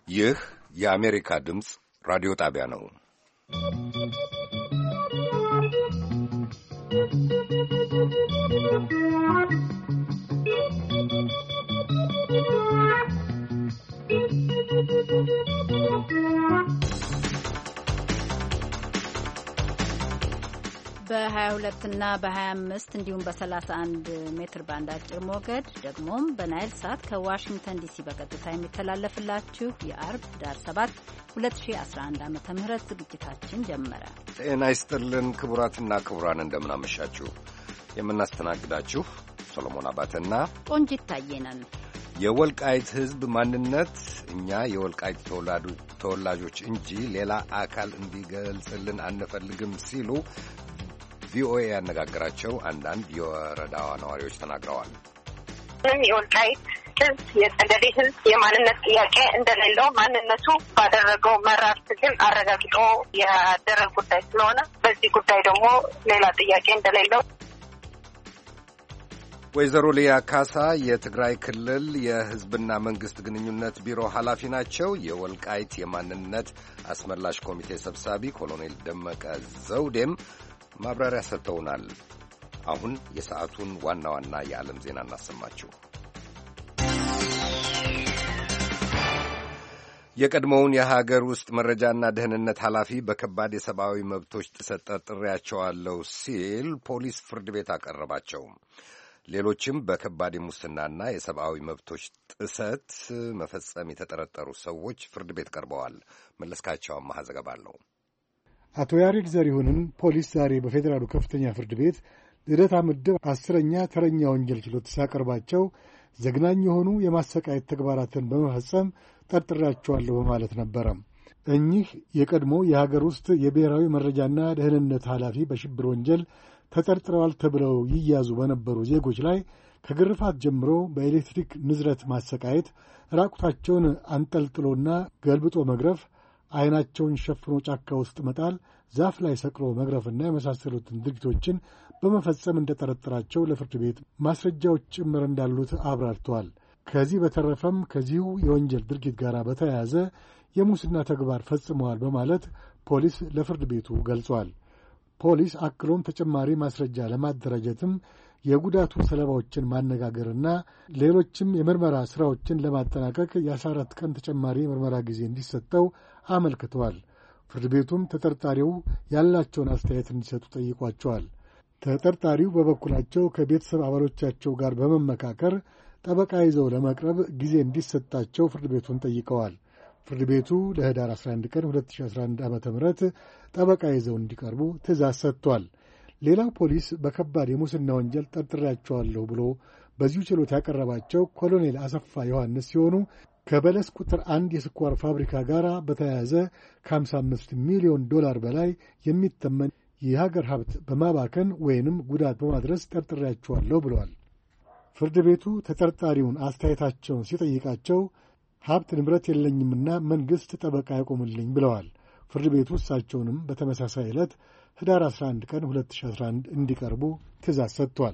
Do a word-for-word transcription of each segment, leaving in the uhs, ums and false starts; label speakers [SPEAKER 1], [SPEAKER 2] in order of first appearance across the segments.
[SPEAKER 1] ይህ የአሜሪካ ድምፅ ራዲዮ ጣቢያ ነው።
[SPEAKER 2] በሀያ ሁለት እና በሀያ አምስት እንዲሁም በሰላሳ አንድ ሜትር ባንድ አጭር ሞገድ ደግሞም በናይል ሳት ከዋሽንግተን ዲሲ በቀጥታ የሚተላለፍላችሁ የአርብ ዳር ሰባት ሁለት ሺ አስራ አንድ ዓመተ ምህረት ዝግጅታችን ጀመረ።
[SPEAKER 1] ጤና ይስጥልን ክቡራትና ክቡራን፣ እንደምናመሻችሁ። የምናስተናግዳችሁ ሰሎሞን አባተና
[SPEAKER 2] ቆንጂት ታየ ነን።
[SPEAKER 1] የወልቃይት ሕዝብ ማንነት እኛ የወልቃይት ተወላጆች እንጂ ሌላ አካል እንዲገልጽልን አንፈልግም ሲሉ ቪኦኤ ያነጋገራቸው አንዳንድ የወረዳዋ ነዋሪዎች ተናግረዋል።
[SPEAKER 3] የወልቃይት ሕዝብ የጸገዴ ሕዝብ የማንነት ጥያቄ እንደሌለው ማንነቱ ባደረገው መራር ትግል አረጋግጦ ያደረገ ጉዳይ ስለሆነ በዚህ ጉዳይ ደግሞ ሌላ ጥያቄ እንደሌለው
[SPEAKER 1] ወይዘሮ ሊያ ካሳ የትግራይ ክልል የሕዝብና መንግሥት ግንኙነት ቢሮ ኃላፊ ናቸው። የወልቃይት የማንነት አስመላሽ ኮሚቴ ሰብሳቢ ኮሎኔል ደመቀ ዘውዴም ማብራሪያ ሰጥተውናል። አሁን የሰዓቱን ዋና ዋና የዓለም ዜና እናሰማችሁ። የቀድሞውን የሀገር ውስጥ መረጃና ደህንነት ኃላፊ በከባድ የሰብአዊ መብቶች ጥሰት ጠርጥሬያቸዋለሁ ሲል ፖሊስ ፍርድ ቤት አቀረባቸው። ሌሎችም በከባድ የሙስናና የሰብአዊ መብቶች ጥሰት መፈጸም የተጠረጠሩ ሰዎች ፍርድ ቤት ቀርበዋል። መለስካቸው አማሃ ዘገባ አለው።
[SPEAKER 4] አቶ ያሬድ ዘሪሁንን ፖሊስ ዛሬ በፌዴራሉ ከፍተኛ ፍርድ ቤት ልደታ ምድብ አስረኛ ተረኛ ወንጀል ችሎት ሲያቀርባቸው ዘግናኝ የሆኑ የማሰቃየት ተግባራትን በመፈጸም ጠርጥሬያቸዋለሁ በማለት ነበረ። እኚህ የቀድሞ የሀገር ውስጥ የብሔራዊ መረጃና ደህንነት ኃላፊ በሽብር ወንጀል ተጠርጥረዋል ተብለው ይያዙ በነበሩ ዜጎች ላይ ከግርፋት ጀምሮ በኤሌክትሪክ ንዝረት ማሰቃየት፣ ራቁታቸውን አንጠልጥሎና ገልብጦ መግረፍ፣ ዓይናቸውን ሸፍኖ ጫካ ውስጥ መጣል፣ ዛፍ ላይ ሰቅሎ መግረፍና የመሳሰሉትን ድርጊቶችን በመፈጸም እንደጠረጠራቸው ለፍርድ ቤት ማስረጃዎች ጭምር እንዳሉት አብራርተዋል። ከዚህ በተረፈም ከዚሁ የወንጀል ድርጊት ጋር በተያያዘ የሙስና ተግባር ፈጽመዋል በማለት ፖሊስ ለፍርድ ቤቱ ገልጿል። ፖሊስ አክሎም ተጨማሪ ማስረጃ ለማደራጀትም የጉዳቱ ሰለባዎችን ማነጋገርና ሌሎችም የምርመራ ሥራዎችን ለማጠናቀቅ የአስራ አራት ቀን ተጨማሪ የምርመራ ጊዜ እንዲሰጠው አመልክተዋል። ፍርድ ቤቱም ተጠርጣሪው ያላቸውን አስተያየት እንዲሰጡ ጠይቋቸዋል። ተጠርጣሪው በበኩላቸው ከቤተሰብ አባሎቻቸው ጋር በመመካከር ጠበቃ ይዘው ለመቅረብ ጊዜ እንዲሰጣቸው ፍርድ ቤቱን ጠይቀዋል። ፍርድ ቤቱ ለህዳር አስራ አንድ ቀን ሁለት ሺህ አስራ አንድ ዓመተ ምህረት ጠበቃ ይዘው እንዲቀርቡ ትእዛዝ ሰጥቷል። ሌላው ፖሊስ በከባድ የሙስና ወንጀል ጠርጥሬያቸዋለሁ ብሎ በዚሁ ችሎት ያቀረባቸው ኮሎኔል አሰፋ ዮሐንስ ሲሆኑ ከበለስ ቁጥር አንድ የስኳር ፋብሪካ ጋር በተያያዘ ከሀምሳ አምስት ሚሊዮን ዶላር በላይ የሚተመን የሀገር ሀብት በማባከን ወይንም ጉዳት በማድረስ ጠርጥሬያቸዋለሁ ብለዋል። ፍርድ ቤቱ ተጠርጣሪውን አስተያየታቸውን ሲጠይቃቸው ሀብት ንብረት የለኝምና መንግሥት ጠበቃ ያቆምልኝ ብለዋል። ፍርድ ቤቱ እሳቸውንም በተመሳሳይ ዕለት ህዳር አስራ አንድ ቀን ሁለት ሺህ አስራ አንድ እንዲቀርቡ ትእዛዝ ሰጥቷል።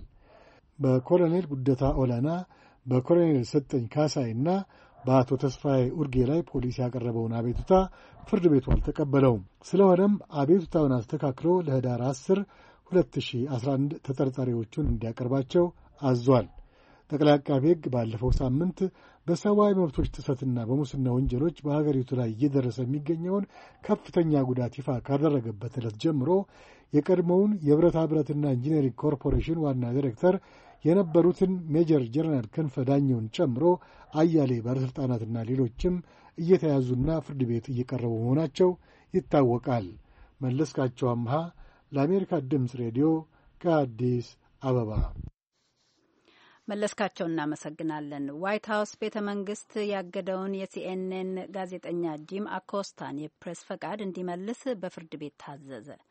[SPEAKER 4] በኮሎኔል ጉደታ ኦላና፣ በኮሎኔል ሰጠኝ ካሳይና በአቶ ተስፋዬ ኡርጌ ላይ ፖሊስ ያቀረበውን አቤቱታ ፍርድ ቤቱ አልተቀበለውም። ስለሆነም አቤቱታውን አስተካክሎ ለህዳር አስር ሁለት ሺህ አስራ አንድ ተጠርጣሪዎቹን እንዲያቀርባቸው አዟል። ጠቅላይ አቃቤ ሕግ ባለፈው ሳምንት በሰብአዊ መብቶች ጥሰትና በሙስና ወንጀሎች በሀገሪቱ ላይ እየደረሰ የሚገኘውን ከፍተኛ ጉዳት ይፋ ካደረገበት ዕለት ጀምሮ የቀድሞውን የብረታ ብረትና ኢንጂነሪንግ ኮርፖሬሽን ዋና ዲሬክተር የነበሩትን ሜጀር ጀነራል ክንፈ ዳኘውን ጨምሮ አያሌ ባለሥልጣናትና ሌሎችም እየተያዙና ፍርድ ቤት እየቀረቡ መሆናቸው ይታወቃል። መለስካቸው አምሃ ለአሜሪካ ድምፅ ሬዲዮ ከአዲስ አበባ።
[SPEAKER 2] መለስካቸው እናመሰግናለን። ዋይት ሀውስ ቤተ መንግስት ያገደውን የሲኤንኤን ጋዜጠኛ ጂም አኮስታን የፕሬስ ፈቃድ እንዲመልስ በፍርድ ቤት ታዘዘ።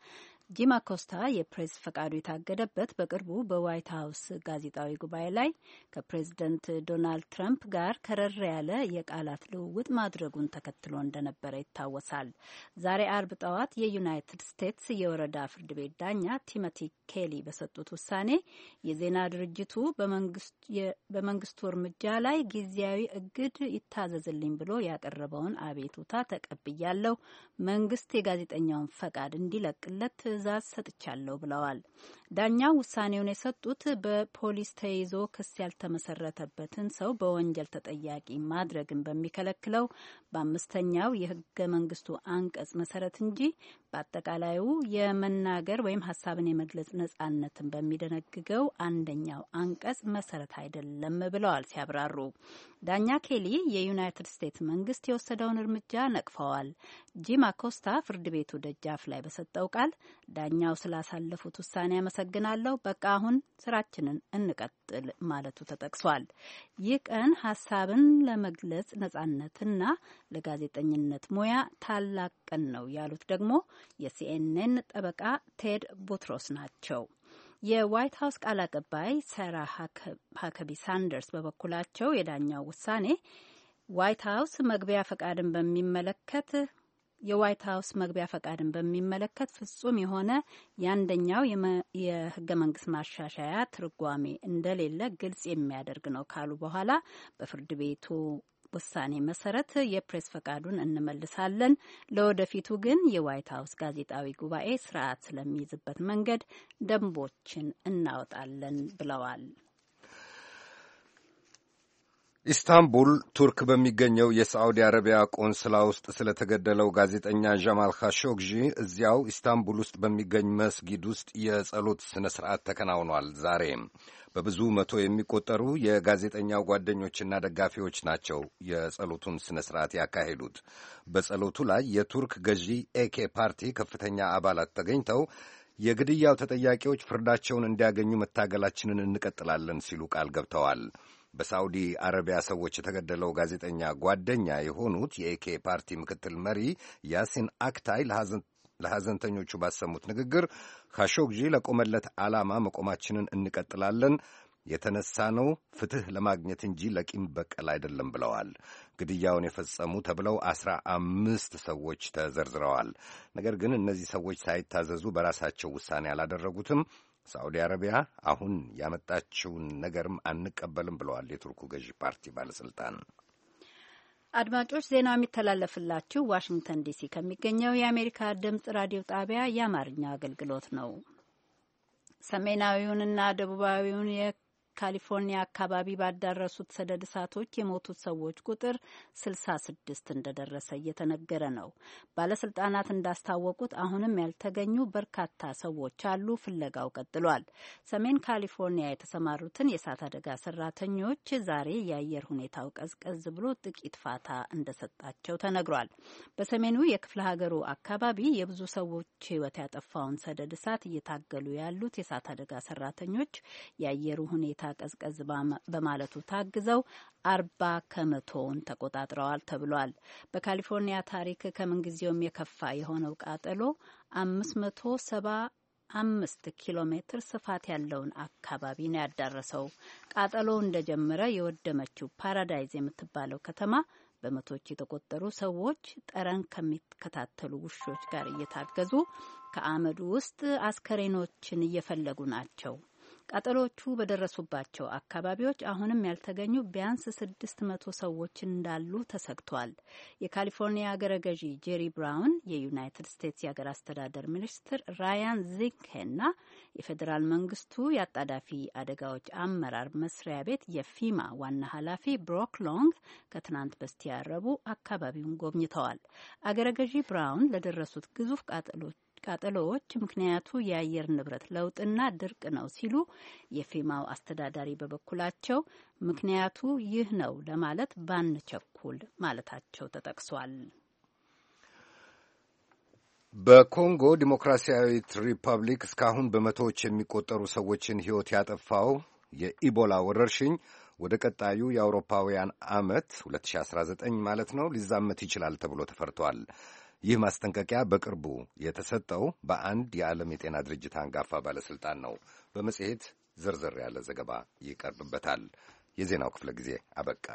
[SPEAKER 2] ጂም አኮስታ የፕሬስ ፈቃዱ የታገደበት በቅርቡ በዋይት ሀውስ ጋዜጣዊ ጉባኤ ላይ ከፕሬዝደንት ዶናልድ ትራምፕ ጋር ከረር ያለ የቃላት ልውውጥ ማድረጉን ተከትሎ እንደነበረ ይታወሳል። ዛሬ አርብ ጠዋት የዩናይትድ ስቴትስ የወረዳ ፍርድ ቤት ዳኛ ቲሞቲ ኬሊ በሰጡት ውሳኔ የዜና ድርጅቱ በመንግስቱ እርምጃ ላይ ጊዜያዊ እግድ ይታዘዝልኝ ብሎ ያቀረበውን አቤቱታ ተቀብያለሁ፣ መንግስት የጋዜጠኛውን ፈቃድ እንዲለቅለት ትዕዛዝ ሰጥቻለሁ ብለዋል። ዳኛው ውሳኔውን የሰጡት በፖሊስ ተይዞ ክስ ያልተመሰረተበትን ሰው በወንጀል ተጠያቂ ማድረግን በሚከለክለው በአምስተኛው የህገ መንግስቱ አንቀጽ መሰረት እንጂ በአጠቃላዩ የመናገር ወይም ሀሳብን የመግለጽ ነጻነትን በሚደነግገው አንደኛው አንቀጽ መሰረት አይደለም ብለዋል ሲያብራሩ። ዳኛ ኬሊ የዩናይትድ ስቴትስ መንግስት የወሰደውን እርምጃ ነቅፈዋል። ጂም አኮስታ ፍርድ ቤቱ ደጃፍ ላይ በሰጠው ቃል ዳኛው ስላሳለፉት ውሳኔ አመሰግናለሁ፣ በቃ አሁን ስራችንን እንቀጥል ማለቱ ተጠቅሷል። ይህ ቀን ሀሳብን ለመግለጽ ነጻነትና ለጋዜጠኝነት ሙያ ታላቅ ቀን ነው ያሉት ደግሞ የሲኤንኤን ጠበቃ ቴድ ቡትሮስ ናቸው። የዋይት ሀውስ ቃል አቀባይ ሳራ ሀከቢ ሳንደርስ በበኩላቸው የዳኛው ውሳኔ ዋይት ሀውስ መግቢያ ፈቃድን በሚመለከት የዋይት ሀውስ መግቢያ ፈቃድን በሚመለከት ፍጹም የሆነ የአንደኛው የህገ መንግስት ማሻሻያ ትርጓሜ እንደሌለ ግልጽ የሚያደርግ ነው ካሉ በኋላ በፍርድ ቤቱ ውሳኔ መሰረት የፕሬስ ፈቃዱን እንመልሳለን፣ ለወደፊቱ ግን የዋይት ሀውስ ጋዜጣዊ ጉባኤ ስርዓት ስለሚይዝበት መንገድ ደንቦችን እናወጣለን ብለዋል።
[SPEAKER 1] ኢስታንቡል ቱርክ በሚገኘው የሳዑዲ አረቢያ ቆንስላ ውስጥ ስለተገደለው ጋዜጠኛ ጀማል ካሾግዢ እዚያው ኢስታንቡል ውስጥ በሚገኝ መስጊድ ውስጥ የጸሎት ስነ ስርዓት ተከናውኗል። ዛሬ በብዙ መቶ የሚቆጠሩ የጋዜጠኛው ጓደኞችና ደጋፊዎች ናቸው የጸሎቱን ስነ ስርዓት ያካሄዱት። በጸሎቱ ላይ የቱርክ ገዢ ኤኬ ፓርቲ ከፍተኛ አባላት ተገኝተው የግድያው ተጠያቂዎች ፍርዳቸውን እንዲያገኙ መታገላችንን እንቀጥላለን ሲሉ ቃል ገብተዋል። በሳዑዲ አረቢያ ሰዎች የተገደለው ጋዜጠኛ ጓደኛ የሆኑት የኤኬ ፓርቲ ምክትል መሪ ያሲን አክታይ ለሐዘንተኞቹ ባሰሙት ንግግር ካሾግዢ ለቆመለት ዓላማ መቆማችንን እንቀጥላለን፣ የተነሳነው ፍትሕ ለማግኘት እንጂ ለቂም በቀል አይደለም ብለዋል። ግድያውን የፈጸሙ ተብለው አስራ አምስት ሰዎች ተዘርዝረዋል። ነገር ግን እነዚህ ሰዎች ሳይታዘዙ በራሳቸው ውሳኔ አላደረጉትም። ሳዑዲ አረቢያ አሁን ያመጣችውን ነገርም አንቀበልም ብለዋል የቱርኩ ገዢ ፓርቲ ባለስልጣን።
[SPEAKER 2] አድማጮች ዜናው የሚተላለፍላችሁ ዋሽንግተን ዲሲ ከሚገኘው የአሜሪካ ድምጽ ራዲዮ ጣቢያ የአማርኛ አገልግሎት ነው። ሰሜናዊውንና ደቡባዊውን ካሊፎርኒያ አካባቢ ባዳረሱት ሰደድ እሳቶች የሞቱት ሰዎች ቁጥር ስልሳ ስድስት እንደደረሰ እየተነገረ ነው። ባለስልጣናት እንዳስታወቁት አሁንም ያልተገኙ በርካታ ሰዎች አሉ። ፍለጋው ቀጥሏል። ሰሜን ካሊፎርኒያ የተሰማሩትን የእሳት አደጋ ሰራተኞች ዛሬ የአየር ሁኔታው ቀዝቀዝ ብሎ ጥቂት ፋታ እንደሰጣቸው ተነግሯል። በሰሜኑ የክፍለ ሀገሩ አካባቢ የብዙ ሰዎች ሕይወት ያጠፋውን ሰደድ እሳት እየታገሉ ያሉት የእሳት አደጋ ሰራተኞች የአየሩ ሁኔታ ቀዝቀዝ በማለቱ ታግዘው አርባ ከመቶውን ተቆጣጥረዋል ተብሏል። በካሊፎርኒያ ታሪክ ከምንጊዜውም የከፋ የሆነው ቃጠሎ አምስት መቶ ሰባ አምስት ኪሎ ሜትር ስፋት ያለውን አካባቢ ነው ያዳረሰው። ቃጠሎው እንደጀመረ የወደመችው ፓራዳይዝ የምትባለው ከተማ በመቶዎች የተቆጠሩ ሰዎች ጠረን ከሚከታተሉ ውሾች ጋር እየታገዙ ከአመዱ ውስጥ አስከሬኖችን እየፈለጉ ናቸው። ቃጠሎቹ በደረሱባቸው አካባቢዎች አሁንም ያልተገኙ ቢያንስ ስድስት መቶ ሰዎች እንዳሉ ተሰግቷል። የካሊፎርኒያ አገረ ገዢ ጄሪ ብራውን፣ የዩናይትድ ስቴትስ የአገር አስተዳደር ሚኒስትር ራያን ዚንኬና የፌዴራል መንግስቱ የአጣዳፊ አደጋዎች አመራር መስሪያ ቤት የፊማ ዋና ኃላፊ ብሮክ ሎንግ ከትናንት በስቲያ ረቡዕ አካባቢውን ጎብኝተዋል። አገረ ገዢ ብራውን ለደረሱት ግዙፍ ቃጠሎች ቃጠሎዎች ምክንያቱ የአየር ንብረት ለውጥና ድርቅ ነው ሲሉ፣ የፌማው አስተዳዳሪ በበኩላቸው ምክንያቱ ይህ ነው ለማለት ባንቸኩል ማለታቸው ተጠቅሷል።
[SPEAKER 1] በኮንጎ ዲሞክራሲያዊት ሪፐብሊክ እስካሁን በመቶዎች የሚቆጠሩ ሰዎችን ሕይወት ያጠፋው የኢቦላ ወረርሽኝ ወደ ቀጣዩ የአውሮፓውያን ዓመት ሁለት ሺህ አስራ ዘጠኝ ማለት ነው ሊዛመት ይችላል ተብሎ ተፈርቷል። ይህ ማስጠንቀቂያ በቅርቡ የተሰጠው በአንድ የዓለም የጤና ድርጅት አንጋፋ ባለሥልጣን ነው። በመጽሔት ዝርዝር ያለ ዘገባ ይቀርብበታል። የዜናው ክፍለ ጊዜ አበቃ።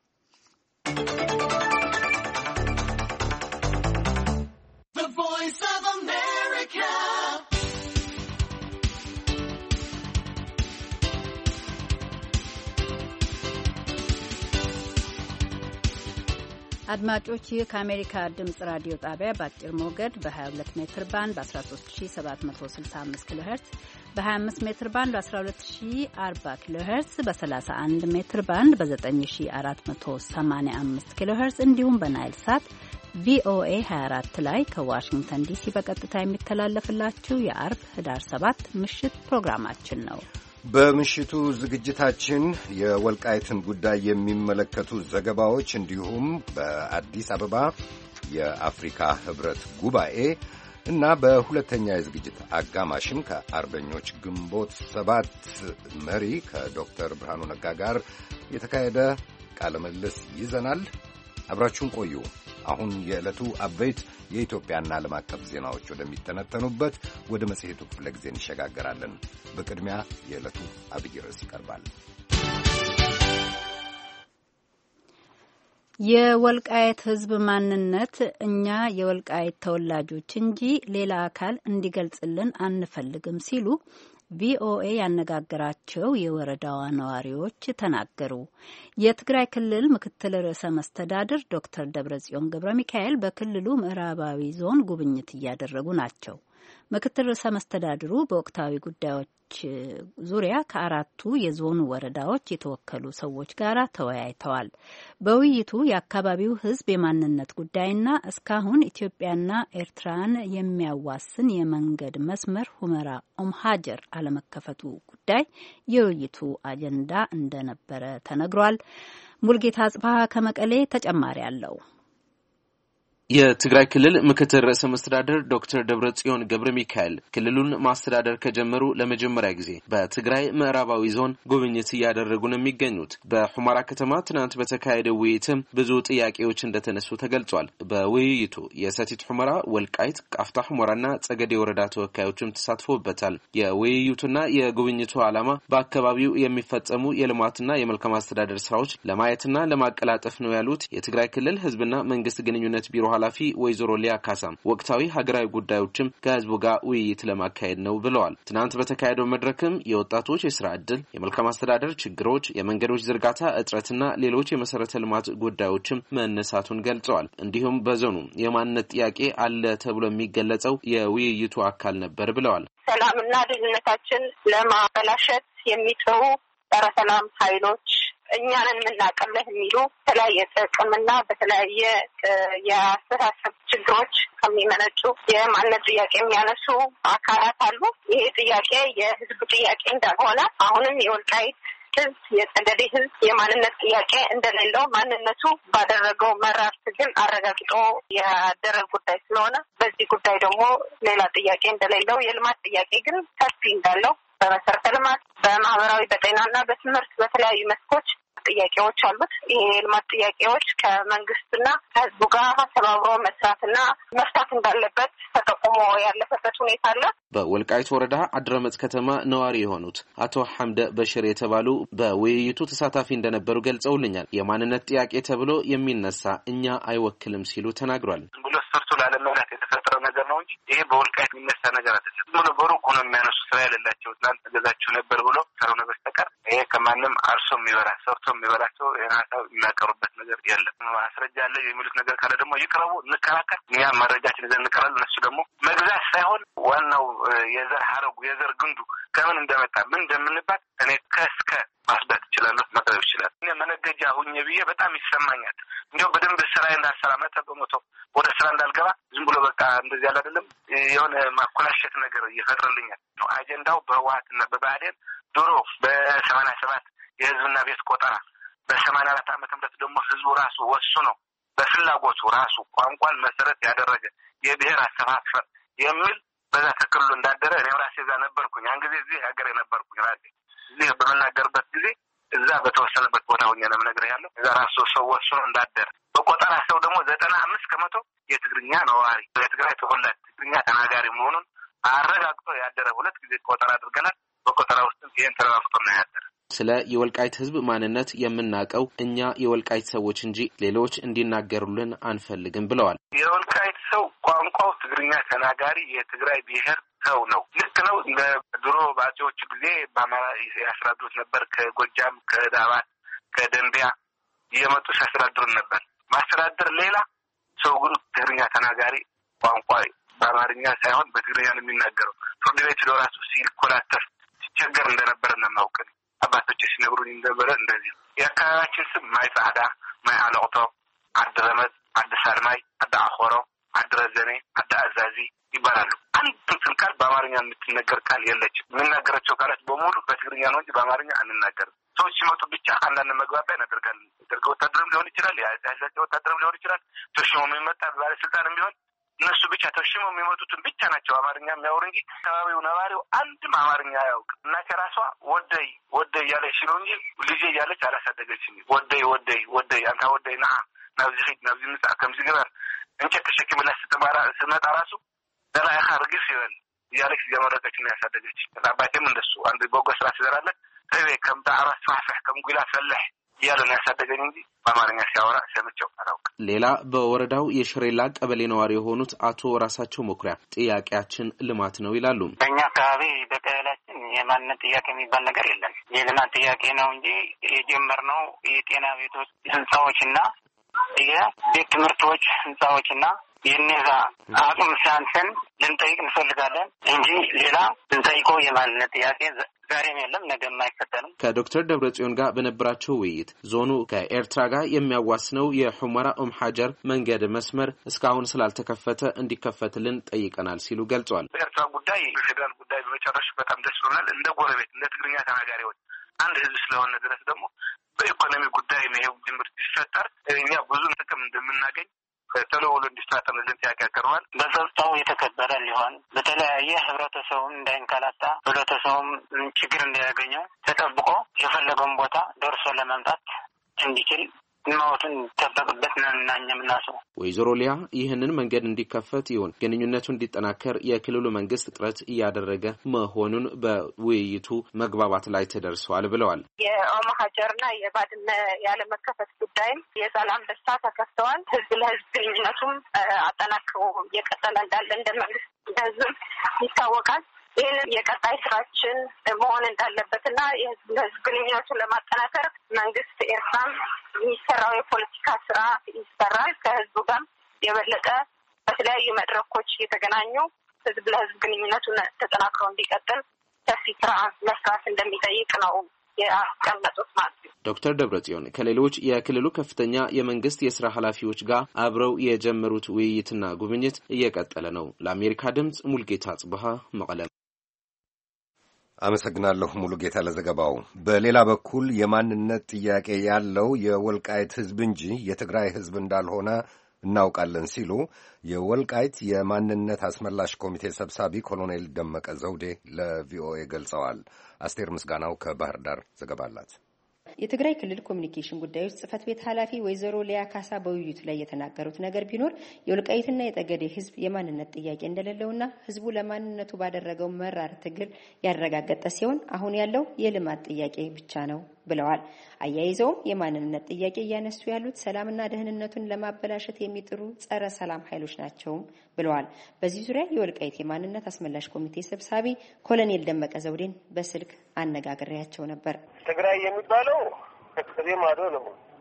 [SPEAKER 2] አድማጮች ይህ ከአሜሪካ ድምጽ ራዲዮ ጣቢያ በአጭር ሞገድ በ22 ሜትር ባንድ በ13765 ኪሎ ሄርትዝ በ25 ሜትር ባንድ በ12040 ኪሎ ሄርትዝ በ31 ሜትር ባንድ በ9485 ኪሎ ሄርትዝ እንዲሁም በናይል ሳት ቪኦኤ ሃያ አራት ላይ ከዋሽንግተን ዲሲ በቀጥታ የሚተላለፍላችሁ የአርብ ህዳር ሰባት ምሽት ፕሮግራማችን ነው።
[SPEAKER 1] በምሽቱ ዝግጅታችን የወልቃይትን ጉዳይ የሚመለከቱ ዘገባዎች እንዲሁም በአዲስ አበባ የአፍሪካ ህብረት ጉባኤ እና በሁለተኛ የዝግጅት አጋማሽም ከአርበኞች ግንቦት ሰባት መሪ ከዶክተር ብርሃኑ ነጋ ጋር የተካሄደ ቃለ ምልልስ ይዘናል። አብራችሁን ቆዩ። አሁን የዕለቱ አበይት የኢትዮጵያና ዓለም አቀፍ ዜናዎች ወደሚተነተኑበት ወደ መጽሔቱ ክፍለ ጊዜ እንሸጋገራለን። በቅድሚያ የዕለቱ አብይ ርዕስ ይቀርባል።
[SPEAKER 2] የወልቃይት ህዝብ ማንነት እኛ የወልቃይት ተወላጆች እንጂ ሌላ አካል እንዲገልጽልን አንፈልግም ሲሉ ቪኦኤ ያነጋገራቸው የወረዳዋ ነዋሪዎች ተናገሩ። የትግራይ ክልል ምክትል ርዕሰ መስተዳድር ዶክተር ደብረጽዮን ገብረ ሚካኤል በክልሉ ምዕራባዊ ዞን ጉብኝት እያደረጉ ናቸው። ምክትል ርዕሰ መስተዳድሩ በወቅታዊ ጉዳዮች ዙሪያ ከአራቱ የዞኑ ወረዳዎች የተወከሉ ሰዎች ጋር ተወያይተዋል። በውይይቱ የአካባቢው ህዝብ የማንነት ጉዳይና እስካሁን ኢትዮጵያና ኤርትራን የሚያዋስን የመንገድ መስመር ሁመራ ኦም ሀጀር አለመከፈቱ ጉዳይ የውይይቱ አጀንዳ እንደነበረ ተነግሯል። ሙልጌታ አጽባሃ ከመቀሌ ተጨማሪ አለው።
[SPEAKER 5] የትግራይ ክልል ምክትል ርዕሰ መስተዳድር ዶክተር ደብረጽዮን ገብረ ሚካኤል ክልሉን ማስተዳደር ከጀመሩ ለመጀመሪያ ጊዜ በትግራይ ምዕራባዊ ዞን ጉብኝት እያደረጉ ነው የሚገኙት። በሁመራ ከተማ ትናንት በተካሄደው ውይይትም ብዙ ጥያቄዎች እንደተነሱ ተገልጿል። በውይይቱ የሰቲት ሁመራ፣ ወልቃይት፣ ቃፍታ ሁመራና ጸገዴ ወረዳ ተወካዮችም ተሳትፎበታል። የውይይቱና የጉብኝቱ ዓላማ በአካባቢው የሚፈጸሙ የልማትና የመልካም አስተዳደር ስራዎች ለማየትና ለማቀላጠፍ ነው ያሉት የትግራይ ክልል ህዝብና መንግስት ግንኙነት ቢሮ ኃላፊ ወይዘሮ ሊያ ካሳም ወቅታዊ ሀገራዊ ጉዳዮችም ከህዝቡ ጋር ውይይት ለማካሄድ ነው ብለዋል። ትናንት በተካሄደው መድረክም የወጣቶች የስራ ዕድል፣ የመልካም አስተዳደር ችግሮች፣ የመንገዶች ዝርጋታ እጥረትና ሌሎች የመሰረተ ልማት ጉዳዮችም መነሳቱን ገልጸዋል። እንዲሁም በዞኑ የማንነት ጥያቄ አለ ተብሎ የሚገለጸው የውይይቱ አካል ነበር ብለዋል።
[SPEAKER 3] ሰላምና ደህንነታችን ለማበላሸት የሚጥሩ ጸረ ሰላም ኃይሎች እኛንን የምናቀለህ የሚሉ በተለያየ ጥቅምና በተለያየ የአስተሳሰብ ችግሮች ከሚመነጩ የማንነት ጥያቄ የሚያነሱ አካላት አሉ። ይሄ ጥያቄ የህዝብ ጥያቄ እንዳልሆነ አሁንም የወልቃይት ህዝብ የጸገዴ ህዝብ የማንነት ጥያቄ እንደሌለው ማንነቱ ባደረገው መራር ትግል አረጋግጦ ያደረገ ጉዳይ ስለሆነ በዚህ ጉዳይ ደግሞ ሌላ ጥያቄ እንደሌለው የልማት ጥያቄ ግን ሰፊ እንዳለው በመሰረተ ልማት፣ በማህበራዊ፣ በጤናና በትምህርት በተለያዩ መስኮች ጥያቄዎች አሉት። ይሄ የልማት ጥያቄዎች ከመንግስትና ከህዝቡ ጋር ተባብሮ መስራትና መፍታት እንዳለበት ተጠቁሞ ያለፈበት ሁኔታ አለ።
[SPEAKER 5] በወልቃይት ወረዳ አድረመጽ ከተማ ነዋሪ የሆኑት አቶ ሐምደ በሽር የተባሉ በውይይቱ ተሳታፊ እንደነበሩ ገልጸውልኛል። የማንነት ጥያቄ ተብሎ የሚነሳ እኛ አይወክልም ሲሉ ተናግሯል።
[SPEAKER 6] ብሎ ሰርቶ ላለመብላት የተፈጠረው ነገር ነው እንጂ ይሄ በወልቃይት የሚነሳ ነገር አይደለም። ብሎ በሩቅ ሆኖ የሚያነሱ ስራ ያለላቸው ትናንት ገዛችሁ ነበር ብሎ ካልሆነ በስተቀር ይሄ ከማንም አርሶ የሚበላ ሰርቶ የሚበላቸው የናሳው የሚያቀሩበት ነገር የለም። ማስረጃ አለ የሚሉት ነገር ካለ ደግሞ ይቅረቡ፣ እንከራከር። እኛ መረጃችን ይዘን እንቀራለን። እነሱ ደግሞ መግዛት ሳይሆን ዋናው የዘር ሐረጉ የዘር ግንዱ ከምን እንደመጣ ምን እንደምንባት እኔ ከስከ ማስዳት ይችላል ማቅረብ ይችላል። እኔ መነገጃ ሁኜ ብዬ በጣም ይሰማኛል። እንዲያው በደንብ ስራ እንዳሰራ መቶ በመቶ ወደ ስራ እንዳልገባ ዝም ብሎ በቃ እንደዚህ ያለ አይደለም የሆነ ማኮላሸት ነገር እየፈጠረልኛል ነው። አጀንዳው በህወሓትና በብአዴን ድሮ በሰማንያ ሰባት የህዝብና ቤት ቆጠራ በሰማንያ አራት ዓመተ ምህረት ደግሞ ህዝቡ ራሱ ወስኖ በፍላጎቱ ራሱ ቋንቋን መሰረት ያደረገ የብሔር አሰፋፈር የሚል በዛ ተክልሎ እንዳደረ እኔ ራሴ እዛ ነበርኩኝ። ያን ጊዜ እዚህ ሀገር የነበርኩኝ ራሴ እዚህ በመናገርበት ጊዜ እዛ በተወሰነበት ቦታ ሆኜ ነው የምነግርህ ያለው። እዛ ራሱ ሰው ወስኖ እንዳደረ በቆጠራ ሰው ደግሞ ዘጠና አምስት ከመቶ የትግርኛ ነዋሪ የትግራይ ተወላጅ ትግርኛ ተናጋሪ መሆኑን አረጋግጦ ያደረ ሁለት ጊዜ ቆጠራ አድርገናል። በቆጠራ ውስጥ ይሄን ተረጋግጦ ነው ያደረ።
[SPEAKER 5] ስለ የወልቃይት ህዝብ ማንነት የምናቀው እኛ የወልቃይት ሰዎች እንጂ ሌሎች እንዲናገሩልን አንፈልግም ብለዋል።
[SPEAKER 6] የወልቃይት ሰው ቋንቋው ትግርኛ ተናጋሪ የትግራይ ብሔር ሰው ነው። ልክ ነው። ለድሮ ባጼዎቹ ጊዜ በአማራ ያስራዱት ነበር። ከጎጃም፣ ከዳባት፣ ከደንቢያ እየመጡ ሲያስተዳድሩን ነበር። ማስተዳደር ሌላ ሰው ግን ትግርኛ ተናጋሪ ቋንቋ በአማርኛ ሳይሆን በትግርኛ ነው የሚናገረው። ፍርድ ቤት ለራሱ ሲልኮላተፍ ሲቸገር እንደነበረ እናውቅ። አባቶች ሲነግሩኝ እንደነበረ እንደዚህ የአካባቢያችን ስም ማይ ጻዕዳ፣ ማይ አለቅቶ፣ አድረመት፣ አድሳርማይ፣ አዳአኾሮ፣ አድረዘኔ፣ አዳአዛዚ ይባላሉ። አንድም ቃል በአማርኛ የምትነገር ቃል የለችም። የምናገራቸው ቃላት በሙሉ በትግርኛ ነው እንጂ በአማርኛ አንናገርም። ሰዎች ሲመጡ ብቻ አንዳንድ መግባቢያ እናደርጋለን። ደርገ ወታደርም ሊሆን ይችላል፣ የአዛዥ ወታደርም ሊሆን ይችላል፣ ተሽሞ የሚመጣ ባለስልጣንም ቢሆን እነሱ ብቻ ተሽሞ የሚመጡትን ብቻ ናቸው አማርኛ የሚያወሩ እንጂ አካባቢው ነዋሪው አንድም አማርኛ አያውቅ። እና ከራሷ ወደይ ወደይ እያለች ነው እንጂ ልጄ እያለች አላሳደገችም። ወደይ ወደይ ወደይ አንተ ወደይ ና ናብዚ ሂድ ናብዚ ምጻ ከምዚ ግበር እንጨት ተሸክምላ ስትማራ ስመጣ ራሱ ዘላይኻ ርግፍ ይበል እያለች እየመረቀች ነው ያሳደገች። አባቴም እንደሱ አንድ በጎ ስራ ሲሰራለ እቤ ከምታ አራስ ፋፍሕ ከምጉላ ፈልሕ እያለ ነው ያሳደገኝ እንጂ በአማርኛ ሲያወራ ሰምቼው አላውቅም።
[SPEAKER 5] ሌላ በወረዳው የሽሬላ ቀበሌ ነዋሪ የሆኑት አቶ ራሳቸው መኩሪያ ጥያቄያችን ልማት ነው ይላሉ።
[SPEAKER 7] በእኛ አካባቢ በቀበሌያችን የማንነት ጥያቄ የሚባል ነገር የለም። የልማት ጥያቄ ነው እንጂ የጀመርነው የጤና ቤቶች ህንፃዎችና የቤት ትምህርቶች ህንፃዎችና የነዛ አቅም ሲያንሰን ልንጠይቅ እንፈልጋለን እንጂ ሌላ ልንጠይቀው የማንነት ጥያቄ ዛሬም የለም፣ ነገም አይከተልም።
[SPEAKER 5] ከዶክተር ደብረጽዮን ጋር በነበራቸው ውይይት ዞኑ ከኤርትራ ጋር የሚያዋስነው የሑመራ ኦም ሐጀር መንገድ መስመር እስካሁን ስላልተከፈተ እንዲከፈትልን ጠይቀናል ሲሉ ገልጸዋል።
[SPEAKER 6] በኤርትራ ጉዳይ የፌዴራል ጉዳይ በመጨረሻ በጣም ደስ ብሎናል። እንደ ጎረቤት እንደ ትግርኛ ተናጋሪዎች አንድ ህዝብ ስለሆነ ድረስ ደግሞ በኢኮኖሚ ጉዳይ ነው ጅምር ሲፈጠር እኛ ብዙ ጥቅም እንደምናገኝ ተለውሎ እንዲስተካከልልን ጥያቄ ያቀርባል።
[SPEAKER 7] በጸጥታው የተከበረ ሊሆን በተለያየ ህብረተሰቡን እንዳይንከላታ ህብረተሰቡም ችግር እንዳያገኘው ተጠብቆ የፈለገውን ቦታ ደርሶ ለመምጣት እንዲችል ማውተን ተጠብቀበት ነውና እኛምናሰው
[SPEAKER 5] ወይዘሮ ሊያ ይህንን መንገድ እንዲከፈት ይሁን ግንኙነቱ እንዲጠናከር የክልሉ መንግስት ጥረት እያደረገ መሆኑን በውይይቱ መግባባት ላይ ተደርሷል ብለዋል።
[SPEAKER 3] የኦም ሐጀርና የባድመ ያለ መከፈት ጉዳይም የሰላም ደስታ ተከፍተዋል። ህዝብ ለህዝብ ግንኙነቱም አጠናክሮ እየቀጠለ እንዳለ እንደ መንግስት እንደህዝብ ይታወቃል። ይህንን የቀጣይ ስራችን መሆን እንዳለበትና የህዝብ ለህዝብ ግንኙነቱን ለማጠናከር መንግስት ኤርትራም የሚሰራው የፖለቲካ ስራ ይሰራል። ከህዝቡ ጋር የበለጠ በተለያዩ መድረኮች እየተገናኙ ህዝብ ለህዝብ ግንኙነቱን ተጠናክሮ እንዲቀጥል ሰፊ ስራ መስራት እንደሚጠይቅ ነው ያስቀመጡት ማለት ነው።
[SPEAKER 5] ዶክተር ደብረጽዮን ከሌሎች የክልሉ ከፍተኛ የመንግስት የስራ ኃላፊዎች ጋር አብረው የጀመሩት ውይይትና ጉብኝት እየቀጠለ ነው። ለአሜሪካ ድምጽ ሙልጌታ ጽብሃ መቀለም።
[SPEAKER 1] አመሰግናለሁ ሙሉ ጌታ ለዘገባው። በሌላ በኩል የማንነት ጥያቄ ያለው የወልቃይት ህዝብ እንጂ የትግራይ ህዝብ እንዳልሆነ እናውቃለን ሲሉ የወልቃይት የማንነት አስመላሽ ኮሚቴ ሰብሳቢ ኮሎኔል ደመቀ ዘውዴ ለቪኦኤ ገልጸዋል። አስቴር ምስጋናው ከባህር ዳር ዘገባ አላት።
[SPEAKER 8] የትግራይ ክልል ኮሚኒኬሽን ጉዳዮች ጽህፈት ቤት ኃላፊ ወይዘሮ ሊያ ካሳ በውይይቱ ላይ የተናገሩት ነገር ቢኖር የወልቃይትና የጠገዴ ህዝብ የማንነት ጥያቄ እንደሌለውና ህዝቡ ለማንነቱ ባደረገው መራር ትግል ያረጋገጠ ሲሆን አሁን ያለው የልማት ጥያቄ ብቻ ነው ብለዋል። አያይዘውም የማንነት ጥያቄ እያነሱ ያሉት ሰላምና ደህንነቱን ለማበላሸት የሚጥሩ ጸረ ሰላም ኃይሎች ናቸው ብለዋል። በዚህ ዙሪያ የወልቃይት የማንነት አስመላሽ ኮሚቴ ሰብሳቢ ኮሎኔል ደመቀ ዘውዴን በስልክ አነጋግሬያቸው ነበር።
[SPEAKER 9] ትግራይ የሚባለው ከትግሬ ማዶ ነው።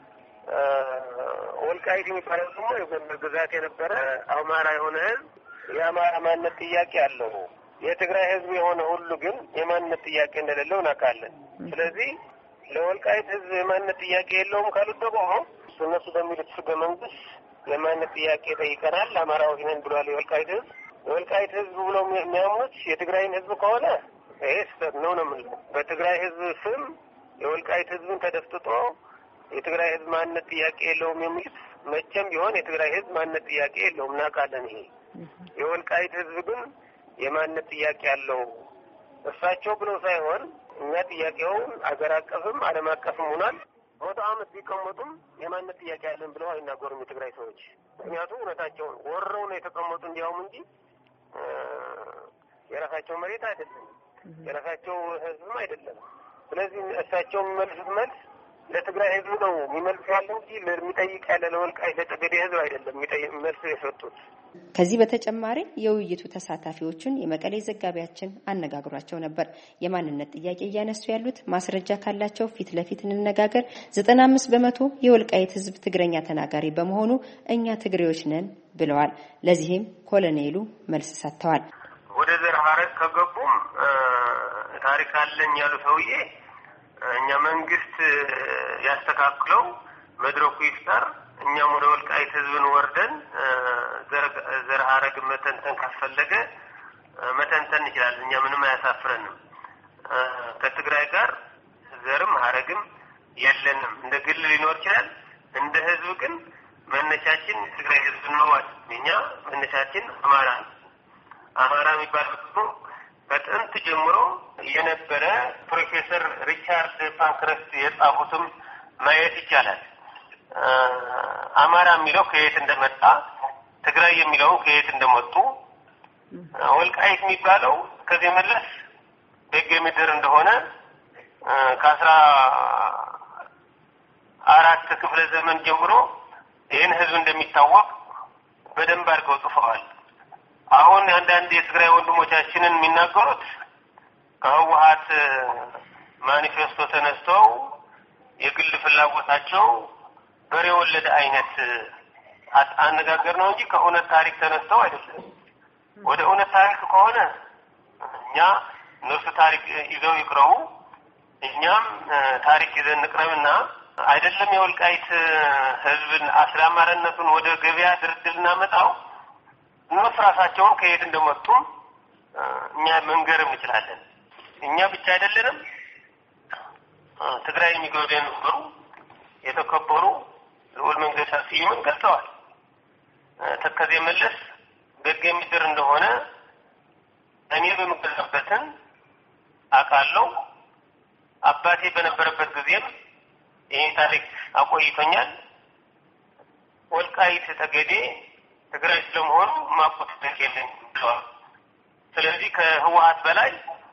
[SPEAKER 9] ወልቃይት የሚባለው ደግሞ የጎንደር ግዛት የነበረ አማራ የሆነ ህዝብ የአማራ ማንነት ጥያቄ አለው። የትግራይ ህዝብ የሆነ ሁሉ ግን የማንነት ጥያቄ እንደሌለው እናውቃለን። ስለዚህ ለወልቃይት ህዝብ የማንነት ጥያቄ የለውም ካሉት ደግሞ እነሱ በሚሉት ህገ መንግስት የማንነት ጥያቄ ጠይቀናል፣ አማራዎች ነን ብሏል የወልቃይት ህዝብ። የወልቃይት ህዝብ ብሎ የሚያምኑት የትግራይን ህዝብ ከሆነ ይሄ ስህተት ነው ነው የምንለው። በትግራይ ህዝብ ስም የወልቃይት ህዝብን ተደፍጥጦ የትግራይ ህዝብ ማንነት ጥያቄ የለውም የሚሉት መቼም ቢሆን የትግራይ ህዝብ ማንነት ጥያቄ የለውም እናውቃለን። ይሄ የወልቃይት ህዝብ ግን የማንነት ጥያቄ ያለው እሳቸው ብለው ሳይሆን እኛ ጥያቄውን አገር አቀፍም ዓለም አቀፍም ሆኗል መቶ ዓመት ቢቀመጡም የማንነት ጥያቄ ያለን ብለው አይናገሩም የትግራይ ሰዎች። ምክንያቱም እውነታቸውን ወረው ነው የተቀመጡ እንዲያውም እንጂ የራሳቸው መሬት አይደለም፣ የራሳቸው ህዝብም አይደለም። ስለዚህ እሳቸው የሚመልሱት መልስ ለትግራይ ህዝብ ነው የሚመልሱ ያለው እንጂ ለሚጠይቅ ያለ ለወልቃይት ለጠገዴ ህዝብ አይደለም የሚጠይቅ መልስ የሰጡት።
[SPEAKER 8] ከዚህ በተጨማሪ የውይይቱ ተሳታፊዎችን የመቀሌ ዘጋቢያችን አነጋግሯቸው ነበር። የማንነት ጥያቄ እያነሱ ያሉት ማስረጃ ካላቸው ፊት ለፊት እንነጋገር፣ ዘጠና አምስት በመቶ የወልቃይት ህዝብ ትግረኛ ተናጋሪ በመሆኑ እኛ ትግሬዎች ነን ብለዋል። ለዚህም ኮሎኔሉ መልስ ሰጥተዋል።
[SPEAKER 9] ወደ ዘር ሐረግ ከገቡም ታሪክ አለኝ ያሉ ሰውዬ እኛ መንግስት ያስተካክለው መድረኩ ይፍጠር፣ እኛም ወደ ወልቃይት ህዝብን ወርደን ዘር ሐረግ መተንተን ካስፈለገ መተንተን ይችላል። እኛ ምንም አያሳፍረንም። ከትግራይ ጋር ዘርም ሐረግም የለንም። እንደ ግል ሊኖር ይችላል። እንደ ህዝብ ግን መነሻችን ትግራይ ህዝብ ነው። እኛ መነሻችን አማራ አማራ የሚባል ነው። ከጥንት ጀምሮ የነበረ ፕሮፌሰር ሪቻርድ ፓንክረስት የጻፉትም ማየት ይቻላል። አማራ የሚለው ከየት እንደመጣ፣ ትግራይ የሚለው ከየት እንደመጡ፣ ወልቃይት የሚባለው ከዚህ መለስ በጌ ምድር እንደሆነ ከአስራ አራት ክፍለ ዘመን ጀምሮ ይህን ህዝብ እንደሚታወቅ በደንብ አድርገው ጽፈዋል። አሁን አንዳንድ የትግራይ ወንድሞቻችንን የሚናገሩት ከህወሓት ማኒፌስቶ ተነስተው የግል ፍላጎታቸው በሬ ወለደ አይነት አነጋገር ነው እንጂ ከእውነት ታሪክ ተነስተው አይደለም። ወደ እውነት ታሪክ ከሆነ እኛ እነሱ ታሪክ ይዘው ይቅረቡ፣ እኛም ታሪክ ይዘን እንቅረብና አይደለም የወልቃይት ህዝብን አስላማረነቱን ወደ ገበያ ድርድር እናመጣው እነሱ ራሳቸውን ከየት እንደመጡ እኛ መንገርም እንችላለን። እኛ ብቻ አይደለንም። ትግራይ የሚገቡ የነበሩ የተከበሩ ልዑል መንገሻ ስዩምን ገልጸዋል። ተከዜ መለስ በጌ ምድር እንደሆነ እኔ በመገለጽበትን አውቃለሁ። አባቴ በነበረበት ጊዜም ይሄ ታሪክ አቆይቶኛል። ወልቃይት ጠገዴ ትግራይ ስለመሆኑ ማቆት ተከለኝ ብለዋል። ስለዚህ ከህወሓት በላይ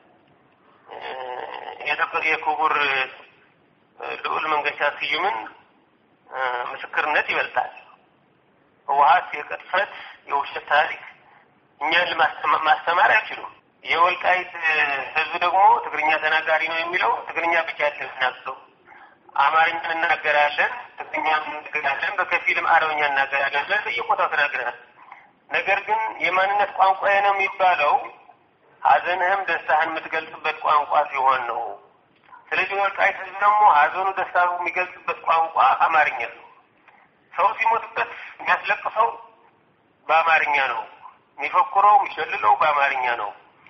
[SPEAKER 9] የተከበረ የክቡር ልዑል መንገሻ ስዩምን ምስክርነት ይበልጣል። ህወሓት የቅጥፈት የውሸት ታሪክ እኛን ለማስተማር አይችሉም። የወልቃይት ህዝብ ደግሞ ትግርኛ ተናጋሪ ነው የሚለው ትግርኛ ብቻ አይደለም፣ አማርኛ እናገራለን፣ ትግርኛ እናገራለን፣ በከፊልም አረብኛ እናገራለን ብለን በየቦታው ተናግረናል። ነገር ግን የማንነት ቋንቋ ነው የሚባለው ሀዘንህም ደስታህን የምትገልጽበት ቋንቋ ሲሆን ነው። ስለዚህ ወልቃይት ህዝብ ደግሞ ሀዘኑ ደስታው የሚገልጽበት ቋንቋ አማርኛ ነው። ሰው ሲሞትበት የሚያስለቅሰው በአማርኛ ነው። የሚፈክረው የሚሸልለው በአማርኛ ነው።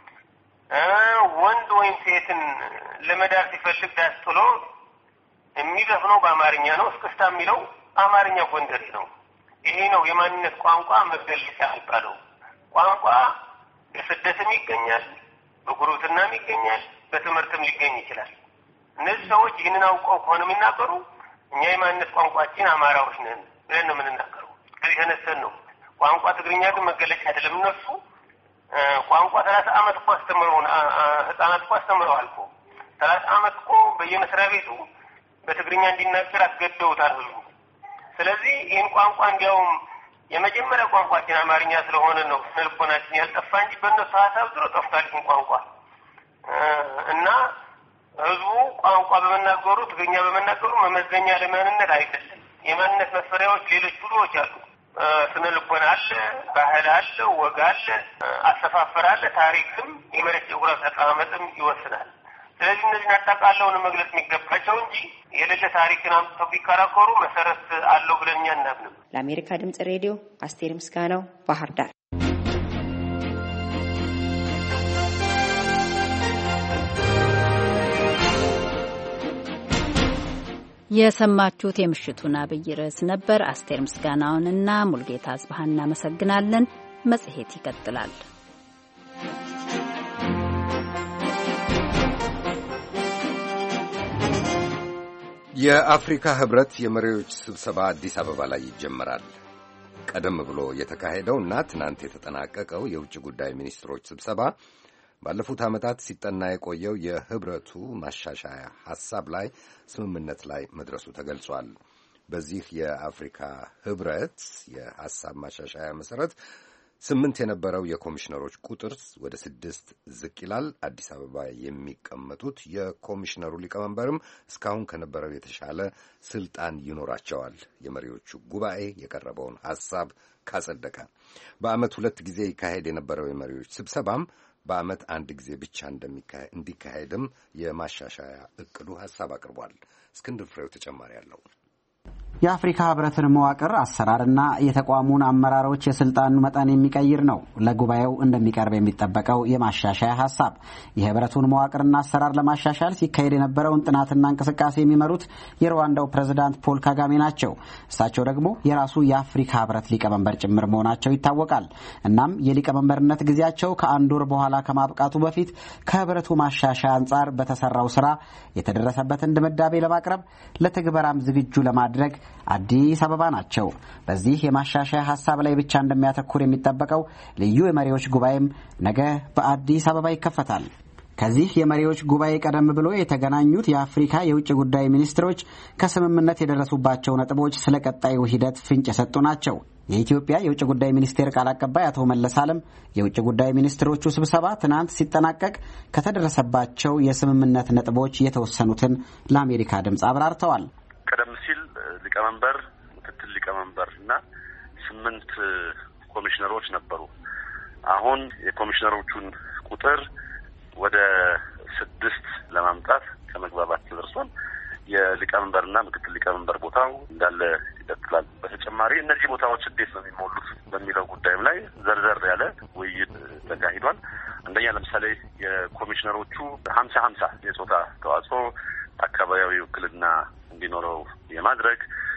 [SPEAKER 9] ወንድ ወይም ሴትን ለመዳር ሲፈልግ ዳስ ጥሎ የሚዘፍነው በአማርኛ ነው። እስክስታ የሚለው አማርኛ ጎንደሬ ነው። ይሄ ነው የማንነት ቋንቋ መገለጫ የሚባለው። ቋንቋ በስደትም ይገኛል፣ በጉርብትናም ይገኛል፣ በትምህርትም ሊገኝ ይችላል። እነዚህ ሰዎች ይህንን አውቀው ከሆነ የሚናገሩ እኛ የማንነት ቋንቋችን አማራዎች ነን ብለን ነው የምንናገረው። ከዚህ ተነስተን ነው። ቋንቋ ትግርኛ ግን መገለጫ አይደለም። እነሱ ቋንቋ ሰላሳ ዓመት እኮ አስተምረው ህፃናት እኮ አስተምረዋል እኮ ሰላሳ ዓመት እኮ በየመስሪያ ቤቱ በትግርኛ እንዲናገር አስገደውታል ህዝቡ። ስለዚህ ይህን ቋንቋ እንዲያውም የመጀመሪያ ቋንቋችን አማርኛ ስለሆነ ነው ስልቦናችን ያልጠፋ እንጂ በእነሱ ሀሳብ ድሮ ጠፍቷል ይህን ቋንቋ እና ህዝቡ ቋንቋ በመናገሩ ትግርኛ በመናገሩ መመዘኛ ለማንነት አይደለም። የማንነት መስፈሪያዎች ሌሎች ብዙዎች አሉ። ስነ ልቦና አለ፣ ባህል አለ፣ ወግ አለ፣ አሰፋፈር አለ፣ ታሪክም የመሬት ጂኦግራፊ አቀማመጥም ይወስናል። ስለዚህ እነዚህን አጠቃለውን መግለጽ የሚገባቸው እንጂ የሌለ ታሪክን አምጥተው ቢከራከሩ መሰረት አለው ብለን እኛ እናምንም።
[SPEAKER 8] ለአሜሪካ ድምጽ ሬዲዮ አስቴር ምስጋናው ባህር ዳር።
[SPEAKER 2] የሰማችሁት የምሽቱን አብይ ርዕስ ነበር። አስቴር ምስጋናውንና ሙልጌታ አጽባሃን እናመሰግናለን። መጽሔት ይቀጥላል።
[SPEAKER 1] የአፍሪካ ህብረት የመሪዎች ስብሰባ አዲስ አበባ ላይ ይጀመራል። ቀደም ብሎ የተካሄደውና ትናንት የተጠናቀቀው የውጭ ጉዳይ ሚኒስትሮች ስብሰባ ባለፉት ዓመታት ሲጠና የቆየው የህብረቱ ማሻሻያ ሐሳብ ላይ ስምምነት ላይ መድረሱ ተገልጿል። በዚህ የአፍሪካ ህብረት የሐሳብ ማሻሻያ መሠረት ስምንት የነበረው የኮሚሽነሮች ቁጥር ወደ ስድስት ዝቅ ይላል። አዲስ አበባ የሚቀመጡት የኮሚሽነሩ ሊቀመንበርም እስካሁን ከነበረው የተሻለ ስልጣን ይኖራቸዋል። የመሪዎቹ ጉባኤ የቀረበውን ሐሳብ ካጸደቀ በዓመት ሁለት ጊዜ ይካሄድ የነበረው የመሪዎች ስብሰባም በዓመት አንድ ጊዜ ብቻ እንዲካሄድም የማሻሻያ እቅዱ ሐሳብ አቅርቧል። እስክንድር ፍሬው ተጨማሪ አለው።
[SPEAKER 10] የአፍሪካ ህብረትን መዋቅር አሰራርና የተቋሙን አመራሮች የስልጣን መጠን የሚቀይር ነው ለጉባኤው እንደሚቀርብ የሚጠበቀው የማሻሻያ ሐሳብ። የህብረቱን መዋቅርና አሰራር ለማሻሻል ሲካሄድ የነበረውን ጥናትና እንቅስቃሴ የሚመሩት የሩዋንዳው ፕሬዝዳንት ፖል ካጋሜ ናቸው። እሳቸው ደግሞ የራሱ የአፍሪካ ህብረት ሊቀመንበር ጭምር መሆናቸው ይታወቃል። እናም የሊቀመንበርነት ጊዜያቸው ከአንድ ወር በኋላ ከማብቃቱ በፊት ከህብረቱ ማሻሻያ አንጻር በተሰራው ስራ የተደረሰበትን ድምዳሜ ለማቅረብ ለትግበራም ዝግጁ ለማድረግ አዲስ አበባ ናቸው። በዚህ የማሻሻያ ሐሳብ ላይ ብቻ እንደሚያተኩር የሚጠበቀው ልዩ የመሪዎች ጉባኤም ነገ በአዲስ አበባ ይከፈታል። ከዚህ የመሪዎች ጉባኤ ቀደም ብሎ የተገናኙት የአፍሪካ የውጭ ጉዳይ ሚኒስትሮች ከስምምነት የደረሱባቸው ነጥቦች ስለ ቀጣዩ ሂደት ፍንጭ የሰጡ ናቸው። የኢትዮጵያ የውጭ ጉዳይ ሚኒስቴር ቃል አቀባይ አቶ መለስ አለም የውጭ ጉዳይ ሚኒስትሮቹ ስብሰባ ትናንት ሲጠናቀቅ ከተደረሰባቸው የስምምነት ነጥቦች የተወሰኑትን ለአሜሪካ ድምፅ አብራርተዋል።
[SPEAKER 11] ቀደም ሲል ሊቀመንበር፣ ምክትል ሊቀመንበር እና ስምንት ኮሚሽነሮች ነበሩ። አሁን የኮሚሽነሮቹን ቁጥር ወደ ስድስት ለማምጣት ከመግባባት ተደርሷል። የሊቀመንበርና ምክትል ሊቀመንበር ቦታው እንዳለ ይቀጥላል። በተጨማሪ እነዚህ ቦታዎች እንዴት ነው የሚሞሉት በሚለው ጉዳይም ላይ ዘርዘር ያለ ውይይት ተካሂዷል። አንደኛ ለምሳሌ የኮሚሽነሮቹ ሀምሳ ሀምሳ የጾታ ተዋጽኦ አካባቢያዊ ውክልና እንዲኖረው የማድረግ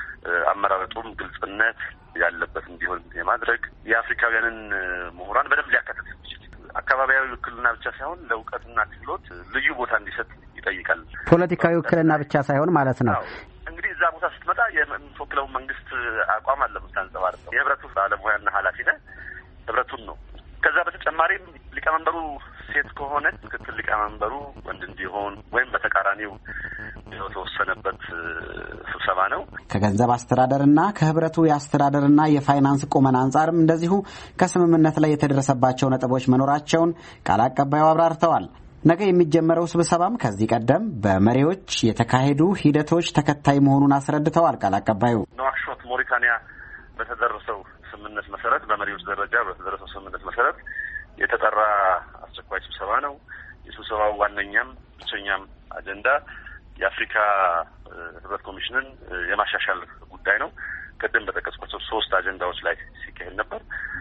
[SPEAKER 11] አመራረጡም ግልጽነት ያለበት እንዲሆን የማድረግ የአፍሪካውያንን ምሁራን በደንብ ሊያካትት ይችላል። አካባቢያዊ ውክልና ብቻ ሳይሆን ለእውቀትና ክህሎት ልዩ ቦታ እንዲሰጥ ይጠይቃል።
[SPEAKER 10] ፖለቲካዊ ውክልና ብቻ ሳይሆን ማለት ነው።
[SPEAKER 11] እንግዲህ እዛ ቦታ ስትመጣ የምትወክለው መንግስት አቋም አለ የምታንጸባርቀው። የህብረቱ ባለሙያና ኃላፊ ነህ፣ ህብረቱን ነው። ከዛ በተጨማሪም ሊቀመንበሩ ሴት ከሆነ ምክትል ሊቀመንበሩ ወንድ እንዲሆን ወይም በተቃራኒው የተወሰነበት ስብሰባ ነው። ከገንዘብ
[SPEAKER 10] አስተዳደርና ከህብረቱ የአስተዳደርና የፋይናንስ ቁመና አንጻርም እንደዚሁ ከስምምነት ላይ የተደረሰባቸው ነጥቦች መኖራቸውን ቃል አቀባዩ አብራርተዋል። ነገ የሚጀመረው ስብሰባም ከዚህ ቀደም በመሪዎች የተካሄዱ ሂደቶች ተከታይ መሆኑን አስረድተዋል። ቃል አቀባዩ
[SPEAKER 11] ኑዋክሾት ሞሪታኒያ በተደረሰው ስምምነት መሰረት በመሪዎች ደረጃ በተደረሰው ስምምነት መሰረት የተጠራ አስቸኳይ ስብሰባ ነው። የስብሰባው ዋነኛም ብቸኛም አጀንዳ የአፍሪካ ህብረት ኮሚሽንን የማሻሻል ጉዳይ ነው። ቅድም በጠቀስኳቸው ሶስት አጀንዳዎች ላይ ሲካሄድ ነበር።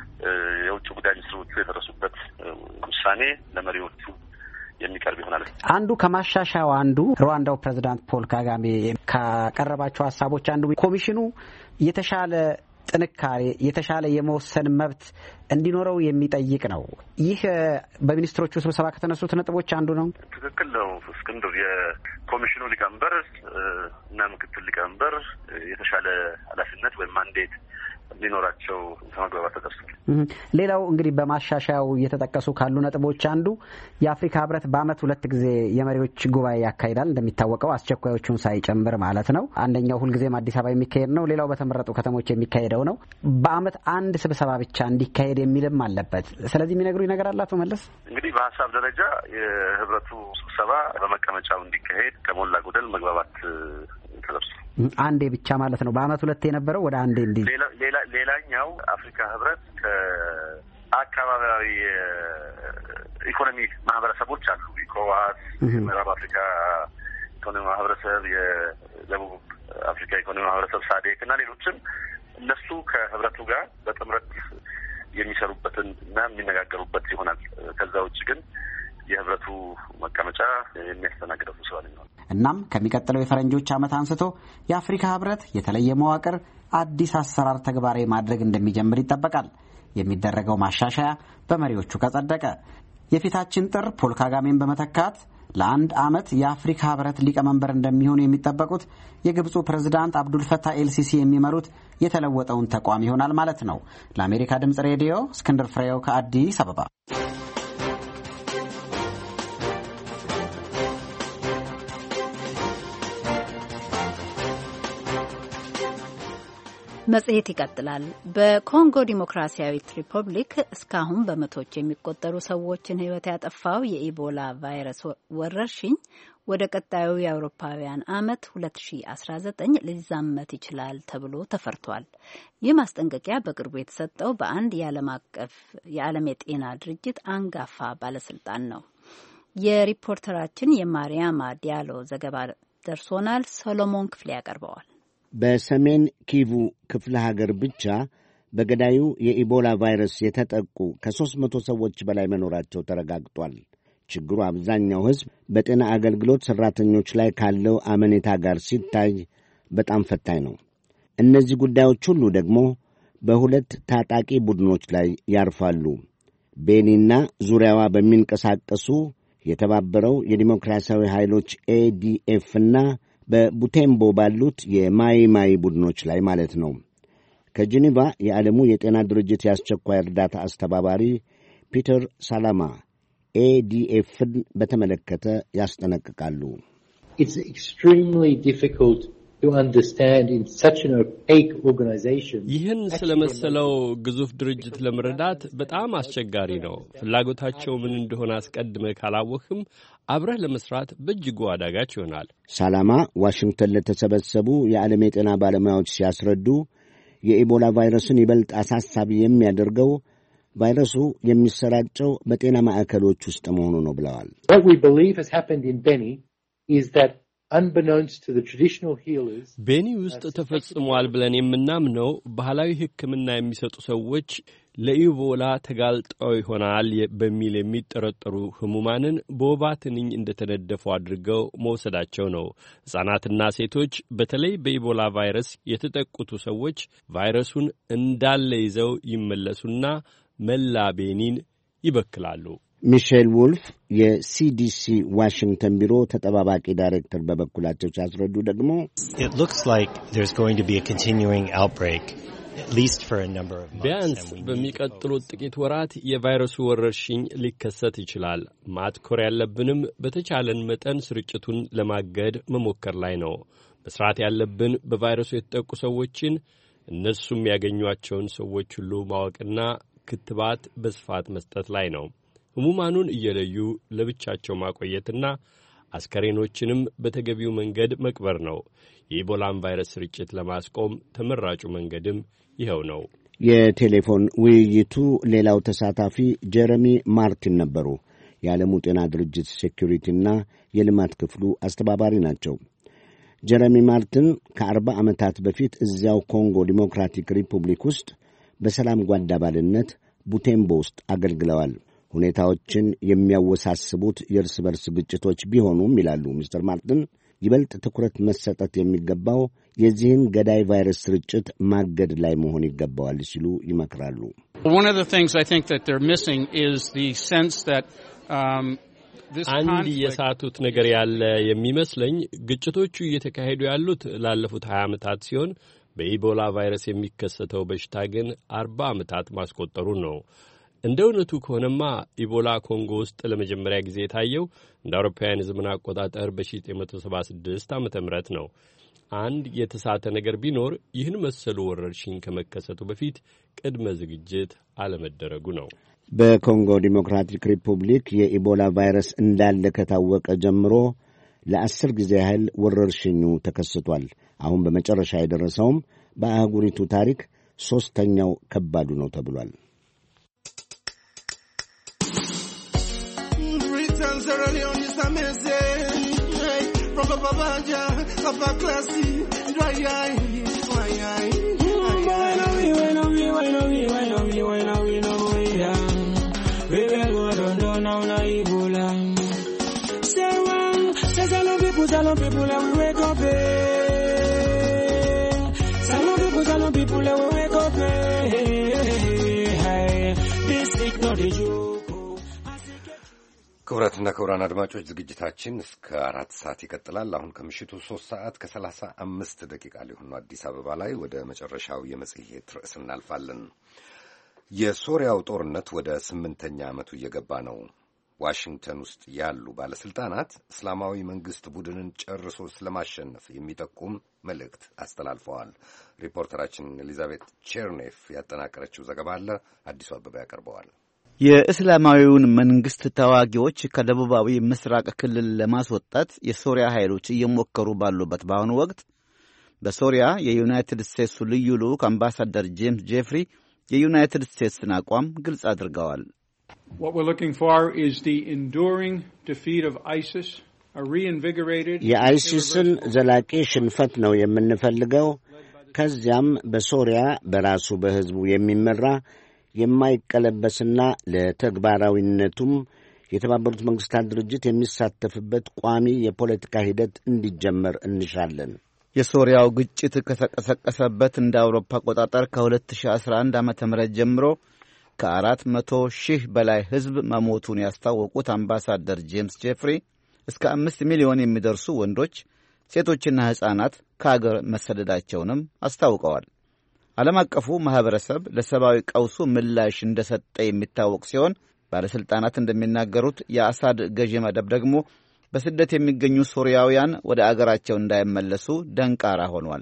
[SPEAKER 11] የውጭ ጉዳይ ሚኒስትሮቹ የደረሱበት ውሳኔ ለመሪዎቹ የሚቀርብ ይሆናል።
[SPEAKER 10] አንዱ ከማሻሻያው አንዱ ሩዋንዳው ፕሬዝዳንት ፖል ካጋሜ ካቀረባቸው ሀሳቦች አንዱ ኮሚሽኑ የተሻለ ጥንካሬ የተሻለ የመወሰን መብት እንዲኖረው የሚጠይቅ ነው። ይህ በሚኒስትሮቹ ስብሰባ ከተነሱት ነጥቦች አንዱ ነው።
[SPEAKER 11] ትክክል ነው እስክንድር። የኮሚሽኑ ሊቀመንበር እና ምክትል ሊቀመንበር የተሻለ ኃላፊነት ወይም ማንዴት እንዲኖራቸው ከመግባባት ተደርሷል።
[SPEAKER 10] ሌላው እንግዲህ በማሻሻያው እየተጠቀሱ ካሉ ነጥቦች አንዱ የአፍሪካ ህብረት በዓመት ሁለት ጊዜ የመሪዎች ጉባኤ ያካሂዳል። እንደሚታወቀው አስቸኳዮቹን ሳይጨምር ማለት ነው። አንደኛው ሁልጊዜም አዲስ አበባ የሚካሄድ ነው። ሌላው በተመረጡ ከተሞች የሚካሄደው ነው። በዓመት አንድ ስብሰባ ብቻ እንዲካሄድ የሚልም አለበት። ስለዚህ የሚነግሩኝ ነገር አለ አቶ መለስ?
[SPEAKER 11] እንግዲህ በሀሳብ ደረጃ የህብረቱ ስብሰባ በመቀመጫው እንዲካሄድ ከሞላ ጎደል መግባባት ተደርሷል።
[SPEAKER 10] አንዴ ብቻ ማለት ነው። በዓመት ሁለት የነበረው ወደ አንዴ እንዲ
[SPEAKER 11] ሌላ ሌላኛው አፍሪካ ህብረት ከአካባቢያዊ ኢኮኖሚ ማህበረሰቦች አሉ። ኢኮዋስ፣ ምዕራብ አፍሪካ ኢኮኖሚ ማህበረሰብ፣ የደቡብ አፍሪካ ኢኮኖሚ ማህበረሰብ ሳዴክ እና ሌሎችም እነሱ ከህብረቱ ጋር በጥምረት የሚሰሩበትን እና የሚነጋገሩበት ይሆናል። ከዛ ውጭ ግን የህብረቱ መቀመጫ የሚያስተናግደው ስብሰባ ነው።
[SPEAKER 10] እናም ከሚቀጥለው የፈረንጆች ዓመት አንስቶ የአፍሪካ ህብረት የተለየ መዋቅር፣ አዲስ አሰራር ተግባራዊ ማድረግ እንደሚጀምር ይጠበቃል። የሚደረገው ማሻሻያ በመሪዎቹ ከጸደቀ የፊታችን ጥር ፖል ካጋሜን በመተካት ለአንድ ዓመት የአፍሪካ ህብረት ሊቀመንበር እንደሚሆኑ የሚጠበቁት የግብፁ ፕሬዝዳንት አብዱል ፈታህ ኤልሲሲ የሚመሩት የተለወጠውን ተቋም ይሆናል ማለት ነው። ለአሜሪካ ድምጽ ሬዲዮ እስክንድር ፍሬው ከአዲስ አበባ።
[SPEAKER 2] መጽሔት ይቀጥላል። በኮንጎ ዲሞክራሲያዊት ሪፐብሊክ እስካሁን በመቶዎች የሚቆጠሩ ሰዎችን ሕይወት ያጠፋው የኢቦላ ቫይረስ ወረርሽኝ ወደ ቀጣዩ የአውሮፓውያን ዓመት ሁለት ሺ አስራ ዘጠኝ ሊዛመት ይችላል ተብሎ ተፈርቷል። ይህ ማስጠንቀቂያ በቅርቡ የተሰጠው በአንድ የዓለም አቀፍ የዓለም የጤና ድርጅት አንጋፋ ባለስልጣን ነው። የሪፖርተራችን የማርያማ ዲያሎ ዘገባ ደርሶናል። ሶሎሞን ክፍሌ ያቀርበዋል።
[SPEAKER 12] በሰሜን ኪቩ ክፍለ ሀገር ብቻ በገዳዩ የኢቦላ ቫይረስ የተጠቁ ከሦስት መቶ ሰዎች በላይ መኖራቸው ተረጋግጧል። ችግሩ አብዛኛው ሕዝብ በጤና አገልግሎት ሠራተኞች ላይ ካለው አመኔታ ጋር ሲታይ በጣም ፈታኝ ነው። እነዚህ ጉዳዮች ሁሉ ደግሞ በሁለት ታጣቂ ቡድኖች ላይ ያርፋሉ። ቤኒና ዙሪያዋ በሚንቀሳቀሱ የተባበረው የዲሞክራሲያዊ ኃይሎች ኤዲኤፍና በቡቴምቦ ባሉት የማይ ማይ ቡድኖች ላይ ማለት ነው። ከጄኔቫ የዓለሙ የጤና ድርጅት የአስቸኳይ እርዳታ አስተባባሪ ፒተር ሳላማ ኤዲኤፍን በተመለከተ ያስጠነቅቃሉ።
[SPEAKER 13] It's extremely difficult to understand in such an opaque organization.
[SPEAKER 14] ይህን ስለመሰለው ግዙፍ ድርጅት ለመረዳት በጣም አስቸጋሪ ነው። ፍላጎታቸው ምን እንደሆነ አስቀድመ ካላወቅም አብረህ ለመስራት በእጅጉ አዳጋች ይሆናል።
[SPEAKER 12] ሳላማ ዋሽንግተን ለተሰበሰቡ የዓለም የጤና ባለሙያዎች ሲያስረዱ የኢቦላ ቫይረስን ይበልጥ አሳሳቢ የሚያደርገው ቫይረሱ የሚሰራጨው በጤና ማዕከሎች ውስጥ መሆኑ ነው ብለዋል።
[SPEAKER 13] What we believe has happened in Beni is that unbeknownst to the traditional healers,
[SPEAKER 14] ቤኒ ውስጥ ተፈጽሟል ብለን የምናምነው ባህላዊ ሕክምና የሚሰጡ ሰዎች ለኢቦላ ተጋልጠው ይሆናል በሚል የሚጠረጠሩ ህሙማንን በወባ ትንኝ እንደተነደፉ አድርገው መውሰዳቸው ነው። ሕፃናትና ሴቶች በተለይ በኢቦላ ቫይረስ የተጠቁቱ ሰዎች ቫይረሱን እንዳለ ይዘው ይመለሱና መላ ቤኒን ይበክላሉ።
[SPEAKER 12] ሚሼል ውልፍ የሲዲሲ ዋሽንግተን ቢሮ ተጠባባቂ ዳይሬክተር በበኩላቸው ሲያስረዱ ደግሞ
[SPEAKER 14] ቢያንስ በሚቀጥሉት ጥቂት ወራት የቫይረሱ ወረርሽኝ ሊከሰት ይችላል። ማትኮር ያለብንም በተቻለን መጠን ስርጭቱን ለማገድ መሞከር ላይ ነው። መስራት ያለብን በቫይረሱ የተጠቁ ሰዎችን እነሱም ያገኟቸውን ሰዎች ሁሉ ማወቅና ክትባት በስፋት መስጠት ላይ ነው። ህሙማኑን እየለዩ ለብቻቸው ማቆየትና አስከሬኖችንም በተገቢው መንገድ መቅበር ነው። የኢቦላን ቫይረስ ስርጭት ለማስቆም ተመራጩ መንገድም ይኸው ነው።
[SPEAKER 12] የቴሌፎን ውይይቱ ሌላው ተሳታፊ ጀረሚ ማርቲን ነበሩ። የዓለሙ ጤና ድርጅት ሴኩሪቲና የልማት ክፍሉ አስተባባሪ ናቸው። ጀረሚ ማርቲን ከአርባ ዓመታት በፊት እዚያው ኮንጎ ዲሞክራቲክ ሪፑብሊክ ውስጥ በሰላም ጓድ አባልነት ቡቴምቦ ውስጥ አገልግለዋል። ሁኔታዎችን የሚያወሳስቡት የእርስ በርስ ግጭቶች ቢሆኑም ይላሉ ሚስተር ማርቲን፣ ይበልጥ ትኩረት መሰጠት የሚገባው የዚህን ገዳይ ቫይረስ ስርጭት ማገድ ላይ መሆን ይገባዋል ሲሉ ይመክራሉ።
[SPEAKER 14] አንድ የሳቱት ነገር ያለ የሚመስለኝ ግጭቶቹ እየተካሄዱ ያሉት ላለፉት ሀያ ዓመታት ሲሆን በኢቦላ ቫይረስ የሚከሰተው በሽታ ግን አርባ ዓመታት ማስቆጠሩን ነው። እንደ እውነቱ ከሆነማ ኢቦላ ኮንጎ ውስጥ ለመጀመሪያ ጊዜ የታየው እንደ አውሮፓውያን ዘመን አቆጣጠር በ1976 ዓመተ ምህረት ነው። አንድ የተሳተ ነገር ቢኖር ይህን መሰሉ ወረርሽኝ ከመከሰቱ በፊት ቅድመ ዝግጅት አለመደረጉ ነው።
[SPEAKER 12] በኮንጎ ዲሞክራቲክ ሪፑብሊክ የኢቦላ ቫይረስ እንዳለ ከታወቀ ጀምሮ ለአስር ጊዜ ያህል ወረርሽኙ ተከስቷል። አሁን በመጨረሻ የደረሰውም በአህጉሪቱ ታሪክ ሦስተኛው ከባዱ ነው ተብሏል።
[SPEAKER 15] Salon people and we wake up, salon people, salon people and we wake up, this is not a joke.
[SPEAKER 1] ክቡራትና ክቡራን አድማጮች ዝግጅታችን እስከ አራት ሰዓት ይቀጥላል። አሁን ከምሽቱ ሶስት ሰዓት ከሰላሳ አምስት ደቂቃ ሊሆን ነው አዲስ አበባ ላይ። ወደ መጨረሻው የመጽሔት ርዕስ እናልፋለን። የሶሪያው ጦርነት ወደ ስምንተኛ ዓመቱ እየገባ ነው። ዋሽንግተን ውስጥ ያሉ ባለስልጣናት እስላማዊ መንግስት ቡድንን ጨርሶ ስለማሸነፍ የሚጠቁም መልእክት አስተላልፈዋል። ሪፖርተራችን ኤሊዛቤት ቼርኔፍ ያጠናቀረችው ዘገባ አለ፣ አዲሱ አበባ ያቀርበዋል።
[SPEAKER 16] የእስላማዊውን መንግስት ተዋጊዎች ከደቡባዊ ምስራቅ ክልል ለማስወጣት የሶሪያ ኃይሎች እየሞከሩ ባሉበት በአሁኑ ወቅት በሶሪያ የዩናይትድ ስቴትሱ ልዩ ልዑክ አምባሳደር ጄምስ ጄፍሪ የዩናይትድ ስቴትስን አቋም ግልጽ አድርገዋል።
[SPEAKER 12] የአይሲስን ዘላቂ ሽንፈት ነው የምንፈልገው። ከዚያም በሶሪያ በራሱ በሕዝቡ የሚመራ የማይቀለበስና ለተግባራዊነቱም የተባበሩት መንግስታት ድርጅት የሚሳተፍበት ቋሚ የፖለቲካ ሂደት እንዲጀመር እንሻለን።
[SPEAKER 16] የሶሪያው ግጭት ከተቀሰቀሰበት እንደ አውሮፓ አቆጣጠር ከ2011 ዓመተ ምህረት ጀምሮ ከአራት መቶ ሺህ በላይ ሕዝብ መሞቱን ያስታወቁት አምባሳደር ጄምስ ጄፍሪ እስከ አምስት ሚሊዮን የሚደርሱ ወንዶች፣ ሴቶችና ሕፃናት ከአገር መሰደዳቸውንም አስታውቀዋል። ዓለም አቀፉ ማኅበረሰብ ለሰብአዊ ቀውሱ ምላሽ እንደሰጠ የሚታወቅ ሲሆን ባለሥልጣናት እንደሚናገሩት የአሳድ ገዢ መደብ ደግሞ በስደት የሚገኙ ሶሪያውያን ወደ አገራቸው እንዳይመለሱ ደንቃራ ሆኗል።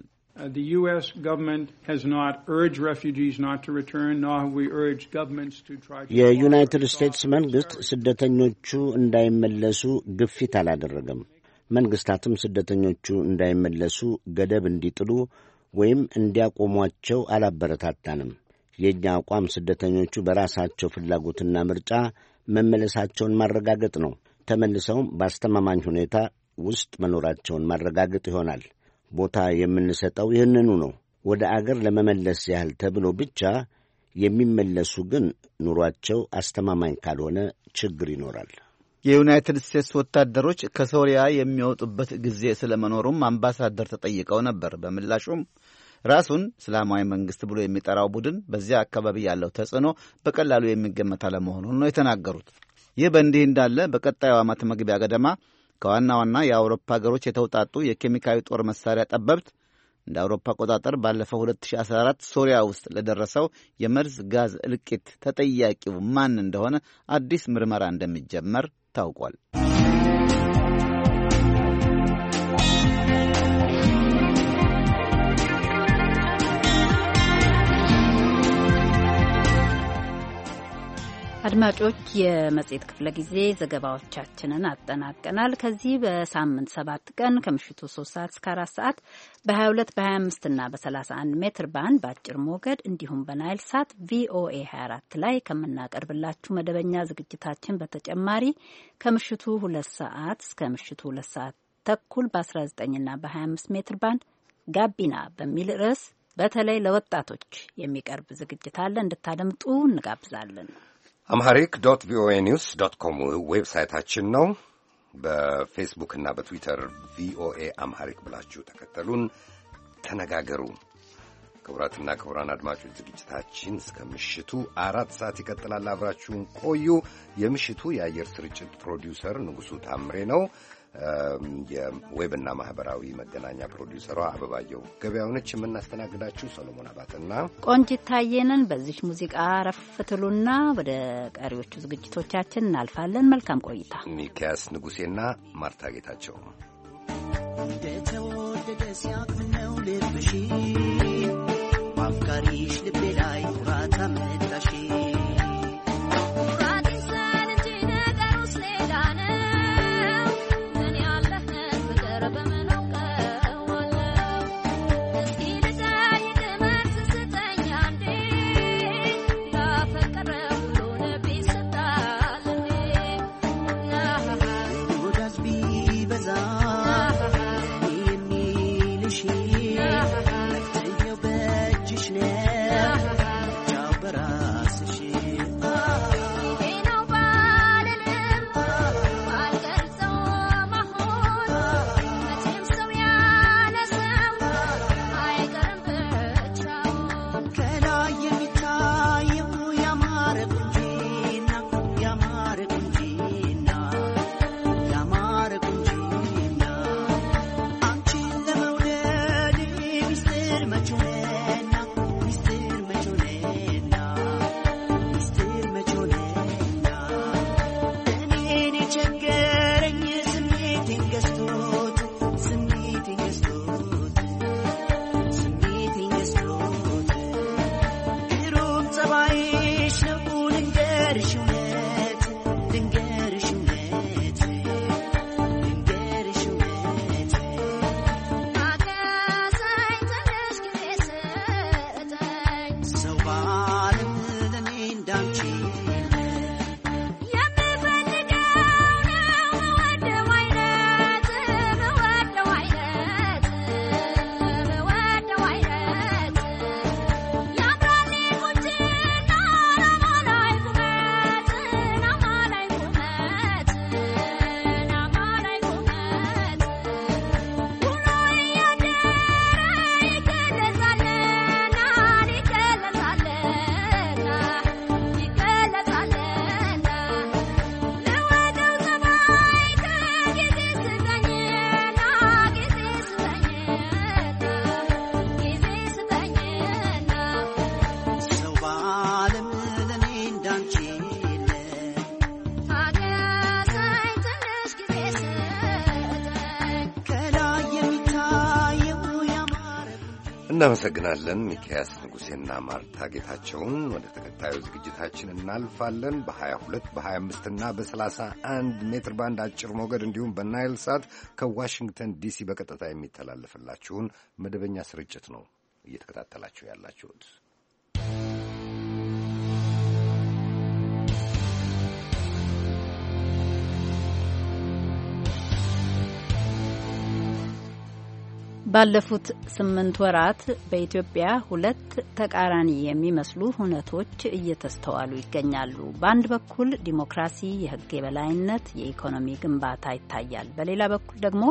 [SPEAKER 12] የዩናይትድ ስቴትስ መንግሥት ስደተኞቹ እንዳይመለሱ ግፊት አላደረገም። መንግሥታትም ስደተኞቹ እንዳይመለሱ ገደብ እንዲጥሉ ወይም እንዲያቆሟቸው አላበረታታንም። የእኛ አቋም ስደተኞቹ በራሳቸው ፍላጎትና ምርጫ መመለሳቸውን ማረጋገጥ ነው። ተመልሰውም በአስተማማኝ ሁኔታ ውስጥ መኖራቸውን ማረጋገጥ ይሆናል። ቦታ የምንሰጠው ይህንኑ ነው። ወደ አገር ለመመለስ ያህል ተብሎ ብቻ የሚመለሱ ግን ኑሯቸው አስተማማኝ ካልሆነ ችግር ይኖራል።
[SPEAKER 16] የዩናይትድ ስቴትስ ወታደሮች ከሶሪያ የሚወጡበት ጊዜ ስለመኖሩም አምባሳደር ተጠይቀው ነበር። በምላሹም ራሱን እስላማዊ መንግስት ብሎ የሚጠራው ቡድን በዚያ አካባቢ ያለው ተጽዕኖ በቀላሉ የሚገመት አለመሆኑን ነው የተናገሩት። ይህ በእንዲህ እንዳለ በቀጣዩ ዓመት መግቢያ ገደማ ከዋና ዋና የአውሮፓ ሀገሮች የተውጣጡ የኬሚካዊ ጦር መሳሪያ ጠበብት እንደ አውሮፓ አቆጣጠር ባለፈው ሁለት ሺህ አስራ አራት ሶሪያ ውስጥ ለደረሰው የመርዝ ጋዝ እልቂት ተጠያቂው ማን እንደሆነ አዲስ ምርመራ እንደሚጀመር ታውቋል።
[SPEAKER 2] አድማጮች የመጽሔት ክፍለ ጊዜ ዘገባዎቻችንን አጠናቀናል። ከዚህ በሳምንት ሰባት ቀን ከምሽቱ ሶስት ሰዓት እስከ አራት ሰዓት በሀያ ሁለት በሀያ አምስት እና በሰላሳ አንድ ሜትር ባንድ በአጭር ሞገድ እንዲሁም በናይል ሳት ቪኦኤ ሀያ አራት ላይ ከምናቀርብላችሁ መደበኛ ዝግጅታችን በተጨማሪ ከምሽቱ ሁለት ሰዓት እስከ ምሽቱ ሁለት ሰዓት ተኩል በአስራ ዘጠኝ እና በሀያ አምስት ሜትር ባንድ ጋቢና በሚል ርዕስ በተለይ ለወጣቶች የሚቀርብ ዝግጅት አለ። እንድታደምጡ እንጋብዛለን።
[SPEAKER 1] አምሃሪክ ዶት ቪኦኤ ኒውስ ዶት ኮም ዌብሳይታችን ነው። በፌስቡክ እና በትዊተር ቪኦኤ አምሃሪክ ብላችሁ ተከተሉን፣ ተነጋገሩ። ክቡራትና ክቡራን አድማጮች ዝግጅታችን እስከ ምሽቱ አራት ሰዓት ይቀጥላል። አብራችሁን ቆዩ። የምሽቱ የአየር ስርጭት ፕሮዲውሰር ንጉሱ ታምሬ ነው። የዌብና ማህበራዊ መገናኛ ፕሮዲውሰሯ አበባየው ገበያው ነች። የምናስተናግዳችሁ ሰሎሞን አባተና
[SPEAKER 2] ቆንጂት ታየንን። በዚህ ሙዚቃ ረፍትሉና ወደ ቀሪዎቹ ዝግጅቶቻችን እናልፋለን። መልካም ቆይታ።
[SPEAKER 1] ሚኪያስ ንጉሴና ማርታ ጌታቸው
[SPEAKER 17] እንደተወደደ ሲያፍነው ልብሽ አፍቃሪሽ ልቤ ላይ ኩራት አመጣሽ
[SPEAKER 1] እናመሰግናለን ሚካያስ ንጉሴና ማርታ ጌታቸውን። ወደ ተከታዩ ዝግጅታችን እናልፋለን። በ22 በ25 እና በ31 ሜትር ባንድ አጭር ሞገድ እንዲሁም በናይል ሳት ከዋሽንግተን ዲሲ በቀጥታ የሚተላለፍላችሁን መደበኛ ስርጭት ነው እየተከታተላችሁ ያላችሁት።
[SPEAKER 2] ባለፉት ስምንት ወራት በኢትዮጵያ ሁለት ተቃራኒ የሚመስሉ ሁነቶች እየተስተዋሉ ይገኛሉ። በአንድ በኩል ዲሞክራሲ፣ የሕግ የበላይነት፣ የኢኮኖሚ ግንባታ ይታያል። በሌላ በኩል ደግሞ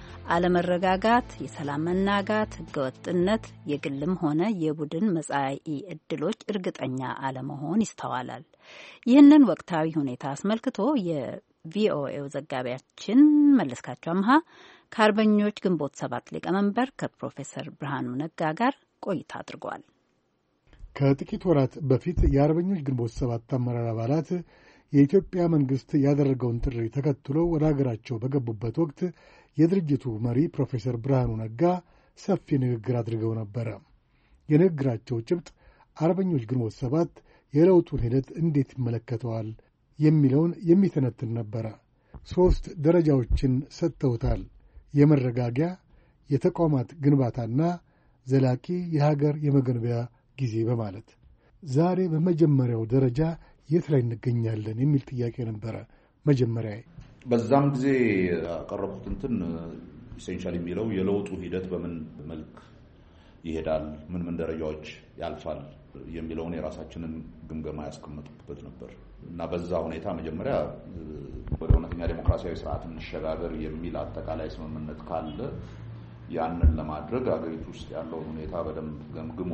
[SPEAKER 2] አለመረጋጋት፣ የሰላም መናጋት፣ ሕገወጥነት፣ የግልም ሆነ የቡድን መጻኢ ዕድሎች እርግጠኛ አለመሆን ይስተዋላል። ይህንን ወቅታዊ ሁኔታ አስመልክቶ የቪኦኤው ዘጋቢያችን መለስካቸው አምሃ ከአርበኞች ግንቦት ሰባት ሊቀመንበር ከፕሮፌሰር ብርሃኑ ነጋ ጋር ቆይታ አድርጓል።
[SPEAKER 4] ከጥቂት ወራት በፊት የአርበኞች ግንቦት ሰባት አመራር አባላት የኢትዮጵያ መንግስት ያደረገውን ጥሪ ተከትሎ ወደ ሀገራቸው በገቡበት ወቅት የድርጅቱ መሪ ፕሮፌሰር ብርሃኑ ነጋ ሰፊ ንግግር አድርገው ነበረ። የንግግራቸው ጭብጥ አርበኞች ግንቦት ሰባት የለውጡን ሂደት እንዴት ይመለከተዋል የሚለውን የሚተነትን ነበረ። ሦስት ደረጃዎችን ሰጥተውታል። የመረጋጊያ፣ የተቋማት ግንባታና ዘላቂ የሀገር የመገንቢያ ጊዜ በማለት ዛሬ በመጀመሪያው ደረጃ የት ላይ እንገኛለን የሚል ጥያቄ ነበረ። መጀመሪያ
[SPEAKER 18] በዛም ጊዜ ያቀረቡት እንትን ኢሴንሻል የሚለው የለውጡ ሂደት በምን መልክ ይሄዳል፣ ምን ምን ደረጃዎች ያልፋል የሚለውን የራሳችንን ግምገማ ያስቀመጡበት ነበር እና በዛ ሁኔታ መጀመሪያ ወደ እውነተኛ ዴሞክራሲያዊ ስርዓት እንሸጋገር የሚል አጠቃላይ ስምምነት ካለ ያንን ለማድረግ አገሪቱ ውስጥ ያለውን ሁኔታ በደንብ ገምግሞ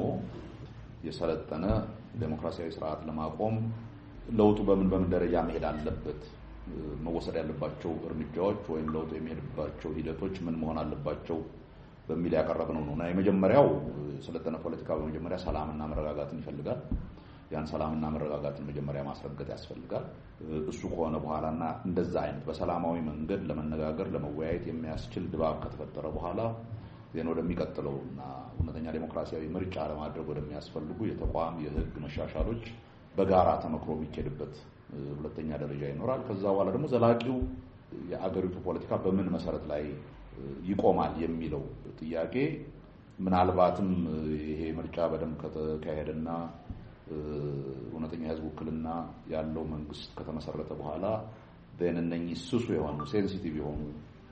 [SPEAKER 18] የሰለጠነ ዴሞክራሲያዊ ስርዓት ለማቆም ለውጡ በምን በምን ደረጃ መሄድ አለበት፣ መወሰድ ያለባቸው እርምጃዎች ወይም ለውጡ የሚሄድባቸው ሂደቶች ምን መሆን አለባቸው በሚል ያቀረብነው ነው እና የመጀመሪያው ሰለጠነ ፖለቲካ በመጀመሪያ ሰላምና መረጋጋትን ይፈልጋል። ያን ሰላምና መረጋጋትን መጀመሪያ ማስረገጥ ያስፈልጋል። እሱ ከሆነ በኋላና እንደዛ አይነት በሰላማዊ መንገድ ለመነጋገር ለመወያየት የሚያስችል ድባብ ከተፈጠረ በኋላ ዜና ወደሚቀጥለውና እውነተኛ ዴሞክራሲያዊ ምርጫ ለማድረግ ወደሚያስፈልጉ የተቋም የህግ መሻሻሎች በጋራ ተመክሮ የሚኬድበት ሁለተኛ ደረጃ ይኖራል። ከዛ በኋላ ደግሞ ዘላቂው የአገሪቱ ፖለቲካ በምን መሰረት ላይ ይቆማል የሚለው ጥያቄ ምናልባትም ይሄ ምርጫ በደንብ ከተካሄደና እውነተኛ ህዝብ ውክልና ያለው መንግስት ከተመሰረተ በኋላ በእነኚህ ስሱ የሆኑ ሴንሲቲቭ የሆኑ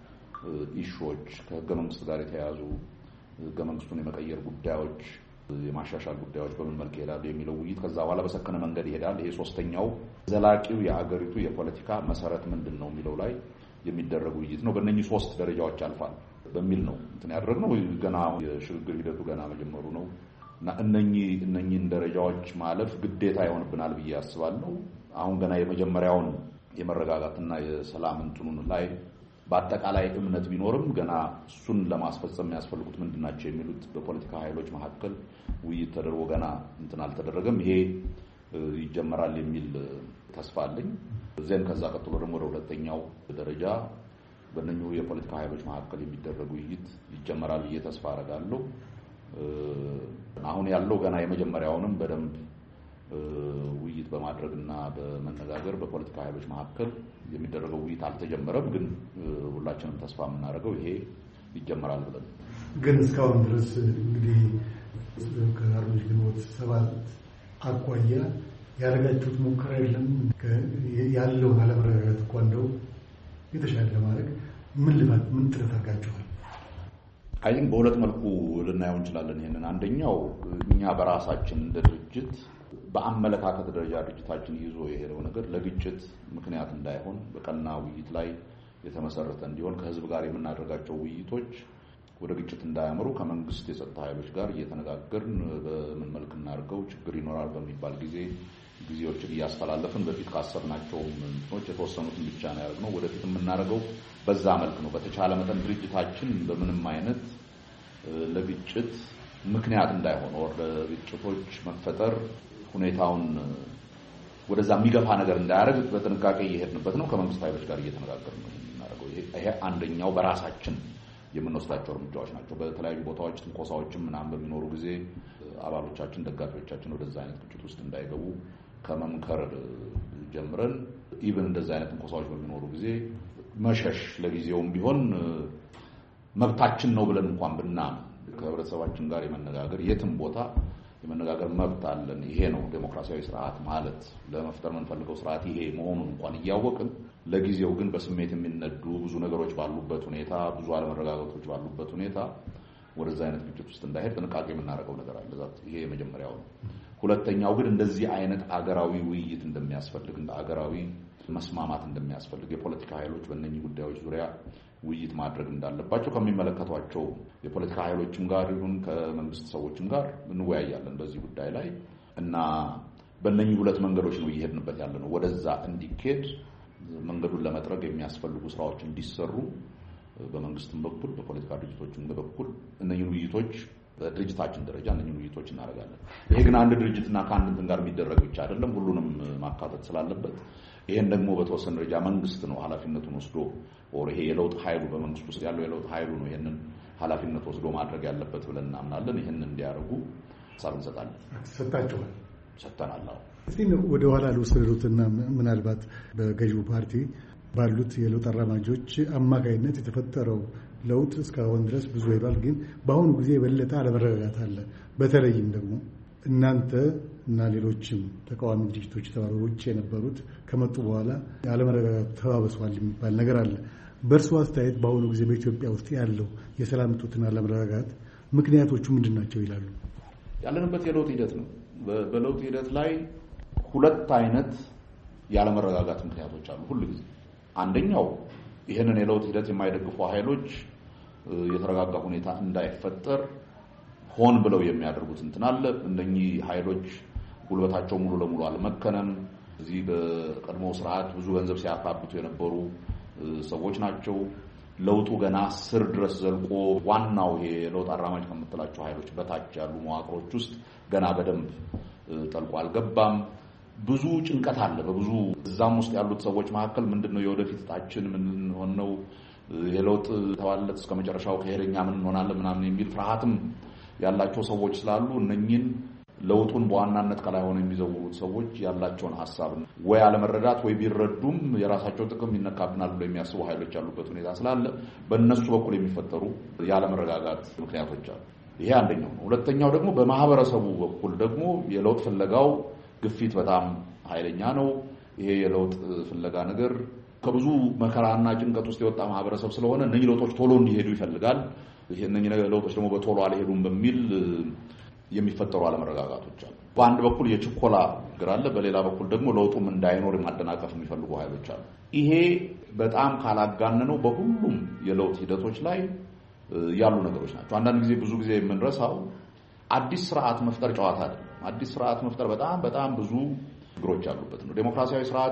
[SPEAKER 18] ኢሹዎች ከህገ መንግስት ጋር የተያያዙ ህገ መንግስቱን የመቀየር ጉዳዮች፣ የማሻሻል ጉዳዮች በምን መልክ ይሄዳሉ የሚለው ውይይት ከዛ በኋላ በሰከነ መንገድ ይሄዳል። ይሄ ሶስተኛው ዘላቂው የአገሪቱ የፖለቲካ መሰረት ምንድነው የሚለው ላይ የሚደረግ ውይይት ነው። በእነኚህ ሶስት ደረጃዎች ያልፋል በሚል ነው እንትን ያደረግነው። ገና የሽግግር ሂደቱ ገና መጀመሩ ነው እና እነኚህ እነኚህን ደረጃዎች ማለፍ ግዴታ ይሆንብናል ብዬ አስባለሁ። አሁን ገና የመጀመሪያውን የመረጋጋትና የሰላም እንትኑን ላይ በአጠቃላይ እምነት ቢኖርም ገና እሱን ለማስፈጸም የሚያስፈልጉት ምንድናቸው የሚሉት በፖለቲካ ኃይሎች መካከል ውይይት ተደርጎ ገና እንትን አልተደረገም። ይሄ ይጀመራል የሚል ተስፋ አለኝ። እዚያም ከዛ ቀጥሎ ደግሞ ወደ ሁለተኛው ደረጃ በእነኚሁ የፖለቲካ ኃይሎች መካከል የሚደረግ ውይይት ይጀመራል ብዬ ተስፋ አደርጋለሁ። አሁን ያለው ገና የመጀመሪያውንም በደንብ ውይይት በማድረግና በመነጋገር በፖለቲካ ኃይሎች መካከል የሚደረገው ውይይት አልተጀመረም። ግን ሁላችንም ተስፋ የምናደርገው ይሄ ይጀመራል ብለን
[SPEAKER 4] ግን እስካሁን ድረስ እንግዲህ ከአርበኞች ግንቦት ሰባት አኳያ ያደረጋችሁት ሙከራ የለም? ያለውን አለመረጋጋት እኮ እንደው የተሻለ ለማድረግ ምን ልባት ምን ጥረት አድርጋችኋል?
[SPEAKER 18] አይ ቲንክ በሁለት መልኩ ልናየው እንችላለን ይሄንን። አንደኛው እኛ በራሳችን እንደ ድርጅት በአመለካከት ደረጃ ድርጅታችን ይዞ የሄደው ነገር ለግጭት ምክንያት እንዳይሆን በቀና ውይይት ላይ የተመሰረተ እንዲሆን ከህዝብ ጋር የምናደርጋቸው ውይይቶች ወደ ግጭት እንዳያመሩ ከመንግስት የጸጥታ ኃይሎች ጋር እየተነጋገርን በምን መልክ እናድርገው ችግር ይኖራል በሚባል ጊዜ ጊዜዎችን እያስተላለፍን በፊት ካሰብናቸው ምንጮች የተወሰኑትን ብቻ ነው ያደረግነው። ወደፊት የምናደርገው በዛ መልክ ነው። በተቻለ መጠን ድርጅታችን በምንም አይነት ለግጭት ምክንያት እንዳይሆን ወደ ግጭቶች መፈጠር ሁኔታውን ወደዛ የሚገፋ ነገር እንዳያደርግ በጥንቃቄ እየሄድንበት ነው። ከመንግስት ኃይሎች ጋር እየተነጋገርን ነው የምናደርገው። ይሄ አንደኛው በራሳችን የምንወስዳቸው እርምጃዎች ናቸው። በተለያዩ ቦታዎች ትንኮሳዎችም ምናምን በሚኖሩ ጊዜ አባሎቻችን፣ ደጋፊዎቻችን ወደዛ አይነት ግጭት ውስጥ እንዳይገቡ ከመምከር ጀምረን ኢቭን እንደዛ አይነት ትንኮሳዎች በሚኖሩ ጊዜ መሸሽ ለጊዜውም ቢሆን መብታችን ነው ብለን እንኳን ብናምን ከህብረተሰባችን ጋር የመነጋገር የትም ቦታ የመነጋገር መብት አለን። ይሄ ነው ዴሞክራሲያዊ ስርዓት ማለት ለመፍጠር የምንፈልገው ስርዓት ይሄ መሆኑን እንኳን እያወቅን ለጊዜው ግን በስሜት የሚነዱ ብዙ ነገሮች ባሉበት ሁኔታ፣ ብዙ አለመረጋጋቶች ባሉበት ሁኔታ ወደዛ አይነት ግጭት ውስጥ እንዳይሄድ ጥንቃቄ የምናደርገው ነገር አለ። ይሄ የመጀመሪያው ነው። ሁለተኛው ግን እንደዚህ አይነት አገራዊ ውይይት እንደሚያስፈልግ እንደ አገራዊ መስማማት እንደሚያስፈልግ የፖለቲካ ኃይሎች በእነኚህ ጉዳዮች ዙሪያ ውይይት ማድረግ እንዳለባቸው ከሚመለከቷቸው የፖለቲካ ኃይሎችም ጋር ይሁን ከመንግስት ሰዎችም ጋር እንወያያለን በዚህ ጉዳይ ላይ እና በእነኚህ ሁለት መንገዶች ነው እየሄድንበት ያለ ነው። ወደዛ እንዲኬድ መንገዱን ለመጥረግ የሚያስፈልጉ ስራዎች እንዲሰሩ በመንግስትም በኩል በፖለቲካ ድርጅቶችም በኩል እነኚህ ውይይቶች በድርጅታችን ደረጃ እነኚህ ውይይቶች እናደርጋለን። ይሄ ግን አንድ ድርጅትና ከአንድ እንትን ጋር የሚደረግ ብቻ አይደለም፣ ሁሉንም ማካተት ስላለበት ይሄን ደግሞ በተወሰነ ደረጃ መንግስት ነው ኃላፊነቱን ወስዶ ወር ይሄ የለውጥ ኃይሉ በመንግስት ውስጥ ያለው የለውጥ ኃይሉ ነው ይሄንን ኃላፊነት ወስዶ ማድረግ ያለበት ብለን እናምናለን። ይሄንን እንዲያደርጉ ሐሳብ እንሰጣለን።
[SPEAKER 4] ሰጣችኋል?
[SPEAKER 18] ሰጥተናል።
[SPEAKER 4] እስቲ ወደ ኋላ ልወስዱትና ምናልባት በገዢው ፓርቲ ባሉት የለውጥ አራማጆች አማካይነት የተፈጠረው ለውጥ እስካሁን ድረስ ብዙ ይባል፣ ግን በአሁኑ ጊዜ የበለጠ አለመረጋጋት አለ። በተለይም ደግሞ እናንተ እና ሌሎችም ተቃዋሚ ድርጅቶች ተባባሪዎች የነበሩት ከመጡ በኋላ አለመረጋጋት ተባብሷል የሚባል ነገር አለ። በእርሱ አስተያየት በአሁኑ ጊዜ በኢትዮጵያ ውስጥ ያለው የሰላም እጦትና አለመረጋጋት ምክንያቶቹ ምንድን ናቸው ይላሉ?
[SPEAKER 18] ያለንበት የለውጥ ሂደት ነው። በለውጥ ሂደት ላይ ሁለት አይነት ያለመረጋጋት ምክንያቶች አሉ ሁሉ ጊዜ። አንደኛው ይሄንን የለውጥ ሂደት የማይደግፉ ኃይሎች የተረጋጋ ሁኔታ እንዳይፈጠር ሆን ብለው የሚያደርጉት እንትን አለ። እነኚህ ኃይሎች ጉልበታቸው ሙሉ ለሙሉ አልመከነም። እዚህ በቀድሞ ስርዓት ብዙ ገንዘብ ሲያካብቱ የነበሩ ሰዎች ናቸው። ለውጡ ገና ስር ድረስ ዘልቆ ዋናው ይሄ ለውጥ አራማጅ ከምትላቸው ኃይሎች በታች ያሉ መዋቅሮች ውስጥ ገና በደንብ ጠልቆ አልገባም። ብዙ ጭንቀት አለ በብዙ እዛም ውስጥ ያሉት ሰዎች መካከል ምንድነው የወደፊት ዕጣችን ምን ሆነ ነው የለውጥ ተዋለት እስከመጨረሻው ከሄደኛ ምን እንሆናለን ምናምን የሚል ፍርሃትም ያላቸው ሰዎች ስላሉ እነኚህን ለውጡን በዋናነት ከላይ ሆነው የሚዘውሩት ሰዎች ያላቸውን ሐሳብ ወይ አለመረዳት ወይ ቢረዱም የራሳቸው ጥቅም ይነካብናል ብለው የሚያስቡ ኃይሎች ያሉበት ሁኔታ ስላለ በእነሱ በኩል የሚፈጠሩ ያለመረጋጋት ምክንያቶች አሉ። ይሄ አንደኛው ነው። ሁለተኛው ደግሞ በማህበረሰቡ በኩል ደግሞ የለውጥ ፍለጋው ግፊት በጣም ኃይለኛ ነው። ይሄ የለውጥ ፍለጋ ነገር ከብዙ መከራና ጭንቀት ውስጥ የወጣ ማህበረሰብ ስለሆነ እነኚህ ለውጦች ቶሎ እንዲሄዱ ይፈልጋል። ይሄ እነኚህ ለውጦች ደግሞ በቶሎ አልሄዱም በሚል የሚፈጠሩ አለመረጋጋቶች አሉ። በአንድ በኩል የችኮላ ግራ አለ፣ በሌላ በኩል ደግሞ ለውጡም እንዳይኖር ማደናቀፍ የሚፈልጉ ኃይሎች አሉ። ይሄ በጣም ካላጋነነው በሁሉም የለውጥ ሂደቶች ላይ ያሉ ነገሮች ናቸው። አንዳንድ ጊዜ ብዙ ጊዜ የምንረሳው አዲስ ስርዓት መፍጠር ጨዋታ አይደለም። አዲስ ስርዓት መፍጠር በጣም በጣም ብዙ ችግሮች ያሉበት ነው። ዴሞክራሲያዊ ስርዓት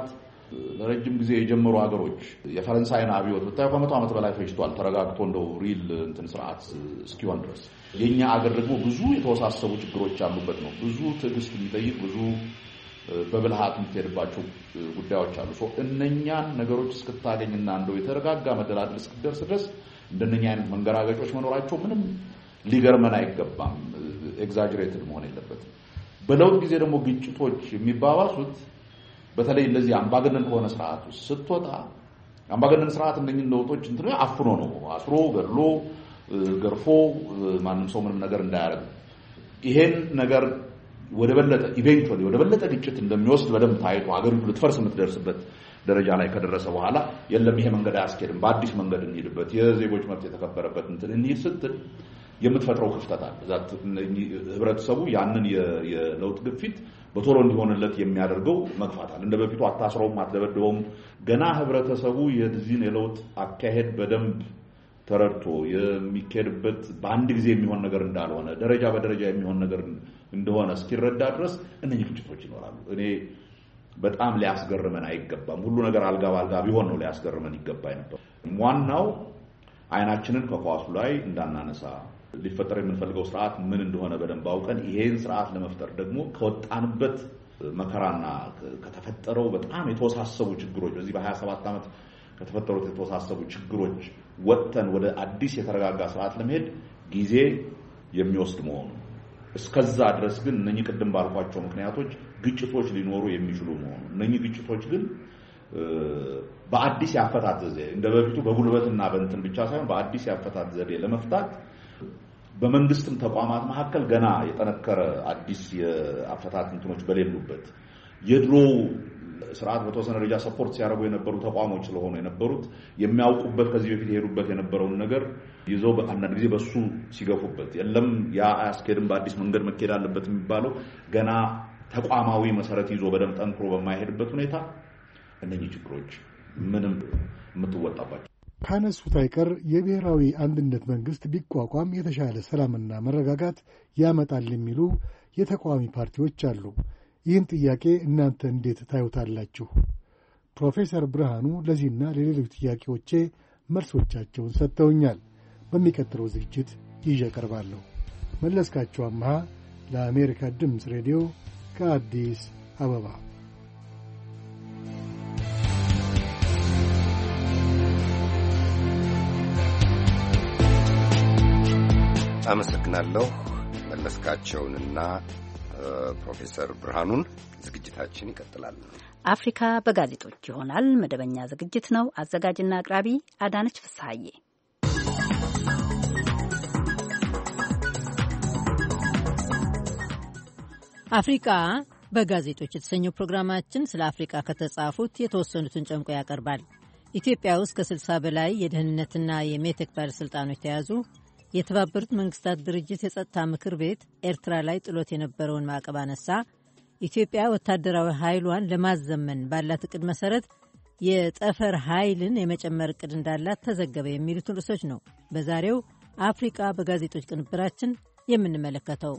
[SPEAKER 18] ለረጅም ጊዜ የጀመሩ ሀገሮች የፈረንሳይን አብዮት ብታዩ ከመቶ ዓመት በላይ ፈጅቷል ተረጋግቶ እንደው ሪል እንትን ስርዓት እስኪሆን ድረስ። የኛ ሀገር ደግሞ ብዙ የተወሳሰቡ ችግሮች ያሉበት ነው። ብዙ ትዕግስት የሚጠይቅ ብዙ በብልሃት የምትሄድባቸው ጉዳዮች አሉ። ሶ እነኛን ነገሮች እስክታገኝና እንደው የተረጋጋ መደላደል እስክደርስ ድረስ እንደነኛ አይነት መንገራገጮች መኖራቸው ምንም ሊገርመን አይገባም። ኤግዛጀሬትድ መሆን የለበትም። በለውጥ ጊዜ ደግሞ ግጭቶች የሚባባሱት በተለይ እንደዚህ አምባገነን ከሆነ ስርዓት ውስጥ ስትወጣ አምባገነን ስርዓት እንደኝን ለውጦች እንትን አፍኖ ነው አስሮ ገድሎ ገርፎ ማንም ሰው ምንም ነገር እንዳያደርግ ይሄን ነገር ወደ በለጠ ኢቬንቹዋሊ ወደ በለጠ ግጭት እንደሚወስድ በደንብ ታይቶ ሀገሪቱ ልትፈርስ የምትደርስበት ደረጃ ላይ ከደረሰ በኋላ የለም ይሄ መንገድ አያስኬድም በአዲስ መንገድ እንሂድበት የዜጎች መብት የተከበረበት እንትን እንሂድ ስትል የምትፈጥረው ክፍተት አለ። ዛት ህብረተሰቡ ያንን የለውጥ ግፊት በቶሎ እንዲሆንለት የሚያደርገው መግፋት አለ። እንደ በፊቱ አታስረውም አትደበድበውም። ገና ህብረተሰቡ የዚህን የለውጥ አካሄድ በደንብ ተረድቶ የሚካሄድበት በአንድ ጊዜ የሚሆን ነገር እንዳልሆነ ደረጃ በደረጃ የሚሆን ነገር እንደሆነ እስኪረዳ ድረስ እነዚህ ግጭቶች ይኖራሉ። እኔ በጣም ሊያስገርመን አይገባም። ሁሉ ነገር አልጋ ባልጋ ቢሆን ነው ሊያስገርመን ይገባ ነበር። ዋናው አይናችንን ከኳሱ ላይ እንዳናነሳ ሊፈጠር የምንፈልገው ስርዓት ምን እንደሆነ በደንብ አውቀን ይሄን ስርዓት ለመፍጠር ደግሞ ከወጣንበት መከራና ከተፈጠረው በጣም የተወሳሰቡ ችግሮች በዚህ በ27 ዓመት ከተፈጠሩት የተወሳሰቡ ችግሮች ወጥተን ወደ አዲስ የተረጋጋ ስርዓት ለመሄድ ጊዜ የሚወስድ መሆኑ እስከዛ ድረስ ግን እነኚህ ቅድም ባልኳቸው ምክንያቶች ግጭቶች ሊኖሩ የሚችሉ መሆኑ እነኚህ ግጭቶች ግን በአዲስ ያፈታት ዘዴ እንደበፊቱ በጉልበትና በእንትን ብቻ ሳይሆን በአዲስ ያፈታት ዘዴ ለመፍታት በመንግስትም ተቋማት መካከል ገና የጠነከረ አዲስ የአፈታት እንትኖች በሌሉበት የድሮ ስርዓት በተወሰነ ደረጃ ሰፖርት ሲያደርጉ የነበሩ ተቋሞች ስለሆኑ የነበሩት የሚያውቁበት ከዚህ በፊት የሄዱበት የነበረውን ነገር ይዘው በአንዳንድ ጊዜ በሱ ሲገፉበት የለም ያ አያስኬድም በአዲስ መንገድ መኬድ አለበት የሚባለው ገና ተቋማዊ መሰረት ይዞ በደም ጠንክሮ በማይሄድበት ሁኔታ እነዚህ ችግሮች ምንም የምትወጣባቸው
[SPEAKER 4] ካነሱት አይቀር የብሔራዊ አንድነት መንግስት ቢቋቋም የተሻለ ሰላምና መረጋጋት ያመጣል የሚሉ የተቃዋሚ ፓርቲዎች አሉ። ይህን ጥያቄ እናንተ እንዴት ታዩታላችሁ? ፕሮፌሰር ብርሃኑ ለዚህና ለሌሎች ጥያቄዎቼ መልሶቻቸውን ሰጥተውኛል። በሚቀጥለው ዝግጅት ይዤ ቀርባለሁ። መለስካቸው አምሃ ለአሜሪካ ድምፅ ሬዲዮ ከአዲስ አበባ።
[SPEAKER 1] አመሰግናለሁ መለስካቸውንና ፕሮፌሰር ብርሃኑን። ዝግጅታችን ይቀጥላል።
[SPEAKER 2] አፍሪካ በጋዜጦች ይሆናል። መደበኛ ዝግጅት ነው። አዘጋጅና አቅራቢ አዳነች ፍስሐዬ።
[SPEAKER 19] አፍሪካ በጋዜጦች የተሰኘው ፕሮግራማችን ስለ አፍሪካ ከተጻፉት የተወሰኑትን ጨምቆ ያቀርባል። ኢትዮጵያ ውስጥ ከስልሳ በላይ የደህንነትና የሜቴክ ባለሥልጣኖች ተያዙ፣ የተባበሩት መንግስታት ድርጅት የጸጥታ ምክር ቤት ኤርትራ ላይ ጥሎት የነበረውን ማዕቀብ አነሳ፣ ኢትዮጵያ ወታደራዊ ኃይሏን ለማዘመን ባላት እቅድ መሰረት የጠፈር ኃይልን የመጨመር እቅድ እንዳላት ተዘገበ፣ የሚሉትን ርዕሶች ነው በዛሬው አፍሪካ በጋዜጦች ቅንብራችን የምንመለከተው።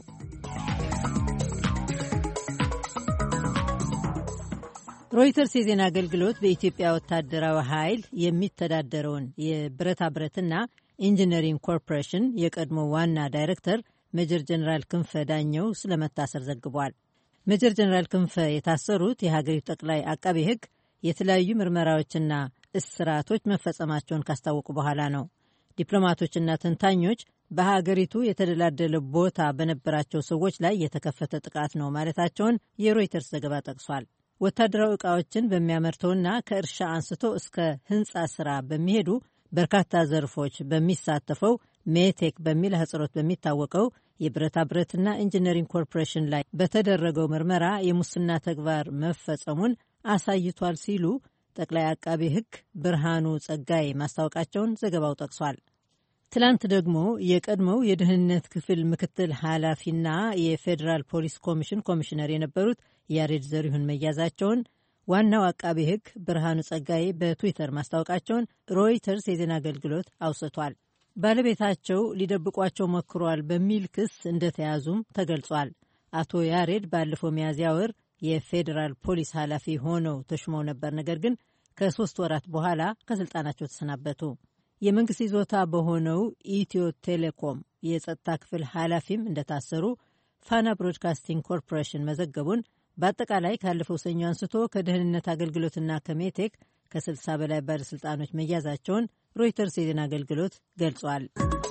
[SPEAKER 19] ሮይተርስ የዜና አገልግሎት በኢትዮጵያ ወታደራዊ ኃይል የሚተዳደረውን የብረታ ብረትና ኢንጂነሪንግ ኮርፖሬሽን የቀድሞ ዋና ዳይሬክተር ሜጀር ጀነራል ክንፈ ዳኘው ስለመታሰር ዘግቧል። ሜጀር ጀነራል ክንፈ የታሰሩት የሀገሪቱ ጠቅላይ አቃቤ ሕግ የተለያዩ ምርመራዎችና እስራቶች መፈጸማቸውን ካስታወቁ በኋላ ነው። ዲፕሎማቶችና ተንታኞች በሀገሪቱ የተደላደለ ቦታ በነበራቸው ሰዎች ላይ የተከፈተ ጥቃት ነው ማለታቸውን የሮይተርስ ዘገባ ጠቅሷል። ወታደራዊ ዕቃዎችን በሚያመርተውና ከእርሻ አንስቶ እስከ ህንፃ ስራ በሚሄዱ በርካታ ዘርፎች በሚሳተፈው ሜቴክ በሚል አህጽሮት በሚታወቀው የብረታ ብረትና ኢንጂነሪንግ ኮርፖሬሽን ላይ በተደረገው ምርመራ የሙስና ተግባር መፈጸሙን አሳይቷል ሲሉ ጠቅላይ አቃቤ ሕግ ብርሃኑ ጸጋዬ ማስታወቃቸውን ዘገባው ጠቅሷል። ትላንት ደግሞ የቀድሞው የደህንነት ክፍል ምክትል ኃላፊና የፌዴራል ፖሊስ ኮሚሽን ኮሚሽነር የነበሩት ያሬድ ዘሪሁን መያዛቸውን ዋናው አቃቤ ሕግ ብርሃኑ ጸጋዬ በትዊተር ማስታወቃቸውን ሮይተርስ የዜና አገልግሎት አውስቷል። ባለቤታቸው ሊደብቋቸው ሞክረዋል በሚል ክስ እንደተያዙም ተገልጿል። አቶ ያሬድ ባለፈው ሚያዝያ ወር የፌዴራል ፖሊስ ኃላፊ ሆነው ተሹመው ነበር። ነገር ግን ከሶስት ወራት በኋላ ከስልጣናቸው ተሰናበቱ። የመንግስት ይዞታ በሆነው ኢትዮ ቴሌኮም የጸጥታ ክፍል ኃላፊም እንደታሰሩ ፋና ብሮድካስቲንግ ኮርፖሬሽን መዘገቡን፣ በአጠቃላይ ካለፈው ሰኞ አንስቶ ከደህንነት አገልግሎትና ከሜቴክ ከስልሳ በላይ ባለሥልጣኖች መያዛቸውን ሮይተርስ የዜና አገልግሎት ገልጿል።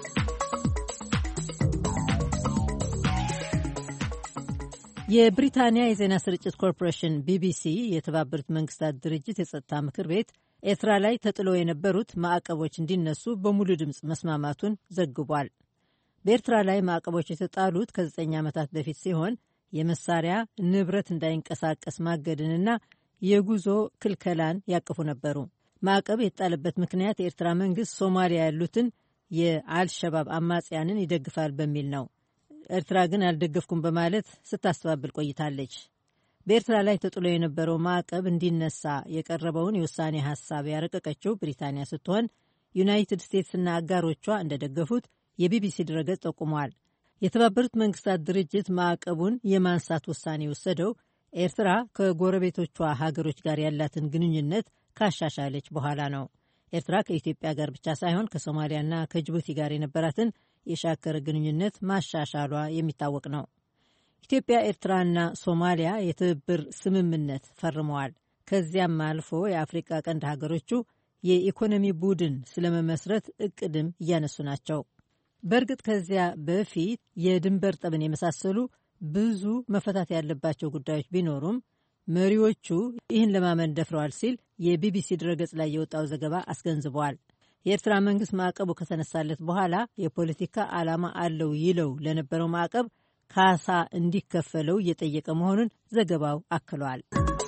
[SPEAKER 19] የብሪታንያ የዜና ስርጭት ኮርፖሬሽን ቢቢሲ የተባበሩት መንግስታት ድርጅት የጸጥታ ምክር ቤት ኤርትራ ላይ ተጥለው የነበሩት ማዕቀቦች እንዲነሱ በሙሉ ድምፅ መስማማቱን ዘግቧል። በኤርትራ ላይ ማዕቀቦች የተጣሉት ከዘጠኝ ዓመታት በፊት ሲሆን የመሳሪያ ንብረት እንዳይንቀሳቀስ ማገድንና የጉዞ ክልከላን ያቀፉ ነበሩ። ማዕቀብ የተጣለበት ምክንያት የኤርትራ መንግስት ሶማሊያ ያሉትን የአልሸባብ አማጽያንን ይደግፋል በሚል ነው። ኤርትራ ግን አልደገፍኩም በማለት ስታስተባብል ቆይታለች። በኤርትራ ላይ ተጥሎ የነበረው ማዕቀብ እንዲነሳ የቀረበውን የውሳኔ ሀሳብ ያረቀቀችው ብሪታንያ ስትሆን ዩናይትድ ስቴትስና አጋሮቿ እንደደገፉት የቢቢሲ ድረገጽ ጠቁሟል። የተባበሩት መንግስታት ድርጅት ማዕቀቡን የማንሳት ውሳኔ የወሰደው ኤርትራ ከጎረቤቶቿ ሀገሮች ጋር ያላትን ግንኙነት ካሻሻለች በኋላ ነው። ኤርትራ ከኢትዮጵያ ጋር ብቻ ሳይሆን ከሶማሊያና ከጅቡቲ ጋር የነበራትን የሻከረ ግንኙነት ማሻሻሏ የሚታወቅ ነው። ኢትዮጵያ፣ ኤርትራና ሶማሊያ የትብብር ስምምነት ፈርመዋል። ከዚያም አልፎ የአፍሪቃ ቀንድ ሀገሮቹ የኢኮኖሚ ቡድን ስለመመስረት እቅድም እያነሱ ናቸው። በእርግጥ ከዚያ በፊት የድንበር ጠብን የመሳሰሉ ብዙ መፈታት ያለባቸው ጉዳዮች ቢኖሩም መሪዎቹ ይህን ለማመን ደፍረዋል ሲል የቢቢሲ ድረገጽ ላይ የወጣው ዘገባ አስገንዝበዋል። የኤርትራ መንግስት ማዕቀቡ ከተነሳለት በኋላ የፖለቲካ ዓላማ አለው ይለው ለነበረው ማዕቀብ ካሳ እንዲከፈለው እየጠየቀ መሆኑን ዘገባው አክሏል።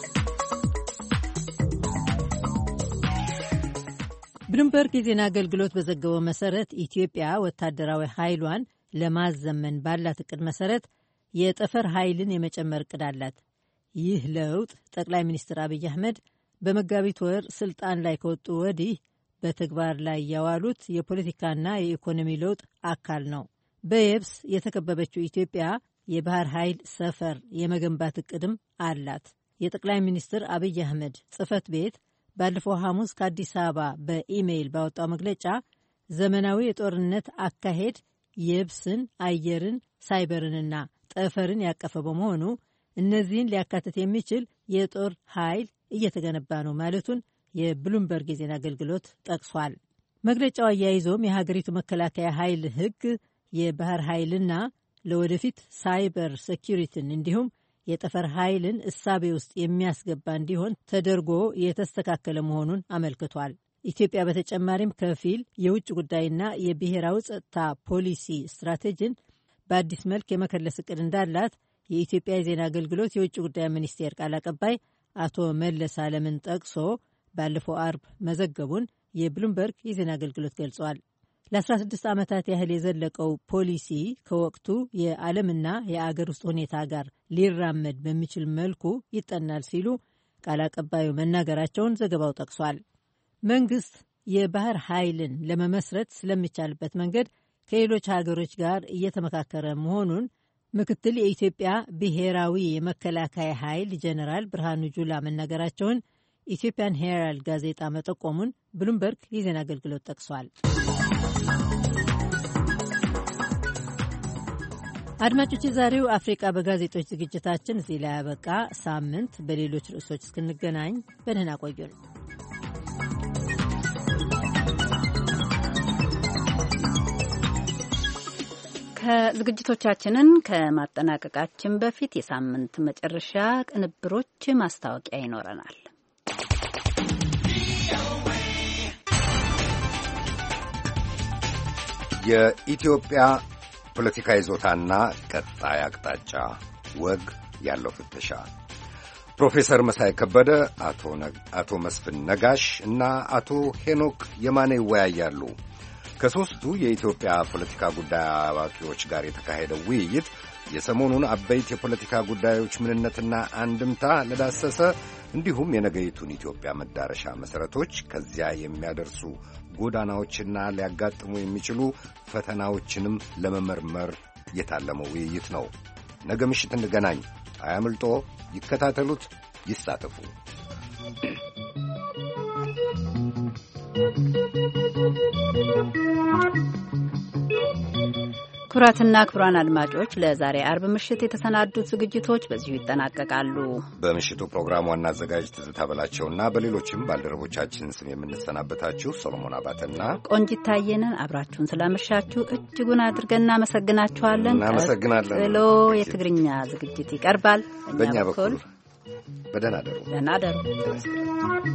[SPEAKER 19] ብሉምበርግ የዜና አገልግሎት በዘገበው መሰረት ኢትዮጵያ ወታደራዊ ኃይሏን ለማዘመን ባላት እቅድ መሰረት የጠፈር ኃይልን የመጨመር እቅድ አላት። ይህ ለውጥ ጠቅላይ ሚኒስትር አብይ አህመድ በመጋቢት ወር ስልጣን ላይ ከወጡ ወዲህ በተግባር ላይ ያዋሉት የፖለቲካና የኢኮኖሚ ለውጥ አካል ነው። በየብስ የተከበበችው ኢትዮጵያ የባህር ኃይል ሰፈር የመገንባት እቅድም አላት። የጠቅላይ ሚኒስትር አብይ አህመድ ጽህፈት ቤት ባለፈው ሐሙስ ከአዲስ አበባ በኢሜይል ባወጣው መግለጫ ዘመናዊ የጦርነት አካሄድ የብስን፣ አየርን፣ ሳይበርንና ጠፈርን ያቀፈ በመሆኑ እነዚህን ሊያካትት የሚችል የጦር ኃይል እየተገነባ ነው ማለቱን የብሉምበርግ የዜና አገልግሎት ጠቅሷል። መግለጫው አያይዞም የሀገሪቱ መከላከያ ኃይል ህግ የባህር ኃይልና ለወደፊት ሳይበር ሴኪሪቲን እንዲሁም የጠፈር ኃይልን እሳቤ ውስጥ የሚያስገባ እንዲሆን ተደርጎ የተስተካከለ መሆኑን አመልክቷል። ኢትዮጵያ በተጨማሪም ከፊል የውጭ ጉዳይና የብሔራዊ ጸጥታ ፖሊሲ ስትራቴጂን በአዲስ መልክ የመከለስ እቅድ እንዳላት የኢትዮጵያ የዜና አገልግሎት የውጭ ጉዳይ ሚኒስቴር ቃል አቀባይ አቶ መለስ አለምን ጠቅሶ ባለፈው አርብ መዘገቡን የብሉምበርግ የዜና አገልግሎት ገልጿል። ለ16 ዓመታት ያህል የዘለቀው ፖሊሲ ከወቅቱ የዓለምና የአገር ውስጥ ሁኔታ ጋር ሊራመድ በሚችል መልኩ ይጠናል ሲሉ ቃል አቀባዩ መናገራቸውን ዘገባው ጠቅሷል። መንግስት የባህር ኃይልን ለመመስረት ስለሚቻልበት መንገድ ከሌሎች ሀገሮች ጋር እየተመካከረ መሆኑን ምክትል የኢትዮጵያ ብሔራዊ የመከላከያ ኃይል ጀነራል ብርሃኑ ጁላ መናገራቸውን ኢትዮጵያን ሄራልድ ጋዜጣ መጠቆሙን ብሉምበርግ የዜና አገልግሎት ጠቅሷል። አድማጮች፣ የዛሬው አፍሪቃ በጋዜጦች ዝግጅታችን እዚህ ላይ ያበቃ። ሳምንት በሌሎች ርዕሶች እስክንገናኝ በደህና ቆዩን።
[SPEAKER 2] ከዝግጅቶቻችንን ከማጠናቀቃችን በፊት የሳምንት መጨረሻ ቅንብሮች ማስታወቂያ ይኖረናል።
[SPEAKER 1] የኢትዮጵያ ፖለቲካ ይዞታና ቀጣይ አቅጣጫ ወግ ያለው ፍተሻ ፕሮፌሰር መሳይ ከበደ፣ አቶ መስፍን ነጋሽ እና አቶ ሄኖክ የማነ ይወያያሉ። ከሦስቱ የኢትዮጵያ ፖለቲካ ጉዳይ አዋቂዎች ጋር የተካሄደው ውይይት የሰሞኑን አበይት የፖለቲካ ጉዳዮች ምንነትና አንድምታ ለዳሰሰ እንዲሁም የነገይቱን ኢትዮጵያ መዳረሻ መሠረቶች፣ ከዚያ የሚያደርሱ ጎዳናዎችና ሊያጋጥሙ የሚችሉ ፈተናዎችንም ለመመርመር የታለመው ውይይት ነው። ነገ ምሽት እንገናኝ። አያምልጦ። ይከታተሉት፣ ይሳተፉ።
[SPEAKER 2] ክቡራትና ክቡራን አድማጮች ለዛሬ አርብ ምሽት የተሰናዱት ዝግጅቶች በዚሁ ይጠናቀቃሉ።
[SPEAKER 1] በምሽቱ ፕሮግራም ዋና አዘጋጅ ትዝታ በላቸውና በሌሎችም ባልደረቦቻችን ስም የምንሰናበታችሁ ሰሎሞን አባተና
[SPEAKER 2] ቆንጂት ታየንን አብራችሁን ስላመሻችሁ እጅጉን አድርገን እናመሰግናችኋለን።
[SPEAKER 1] እናመሰግናለን።
[SPEAKER 2] ቀጥሎ የትግርኛ ዝግጅት ይቀርባል።
[SPEAKER 1] በእኛ በኩል በደህና ደሩ።
[SPEAKER 2] ደህና ደሩ።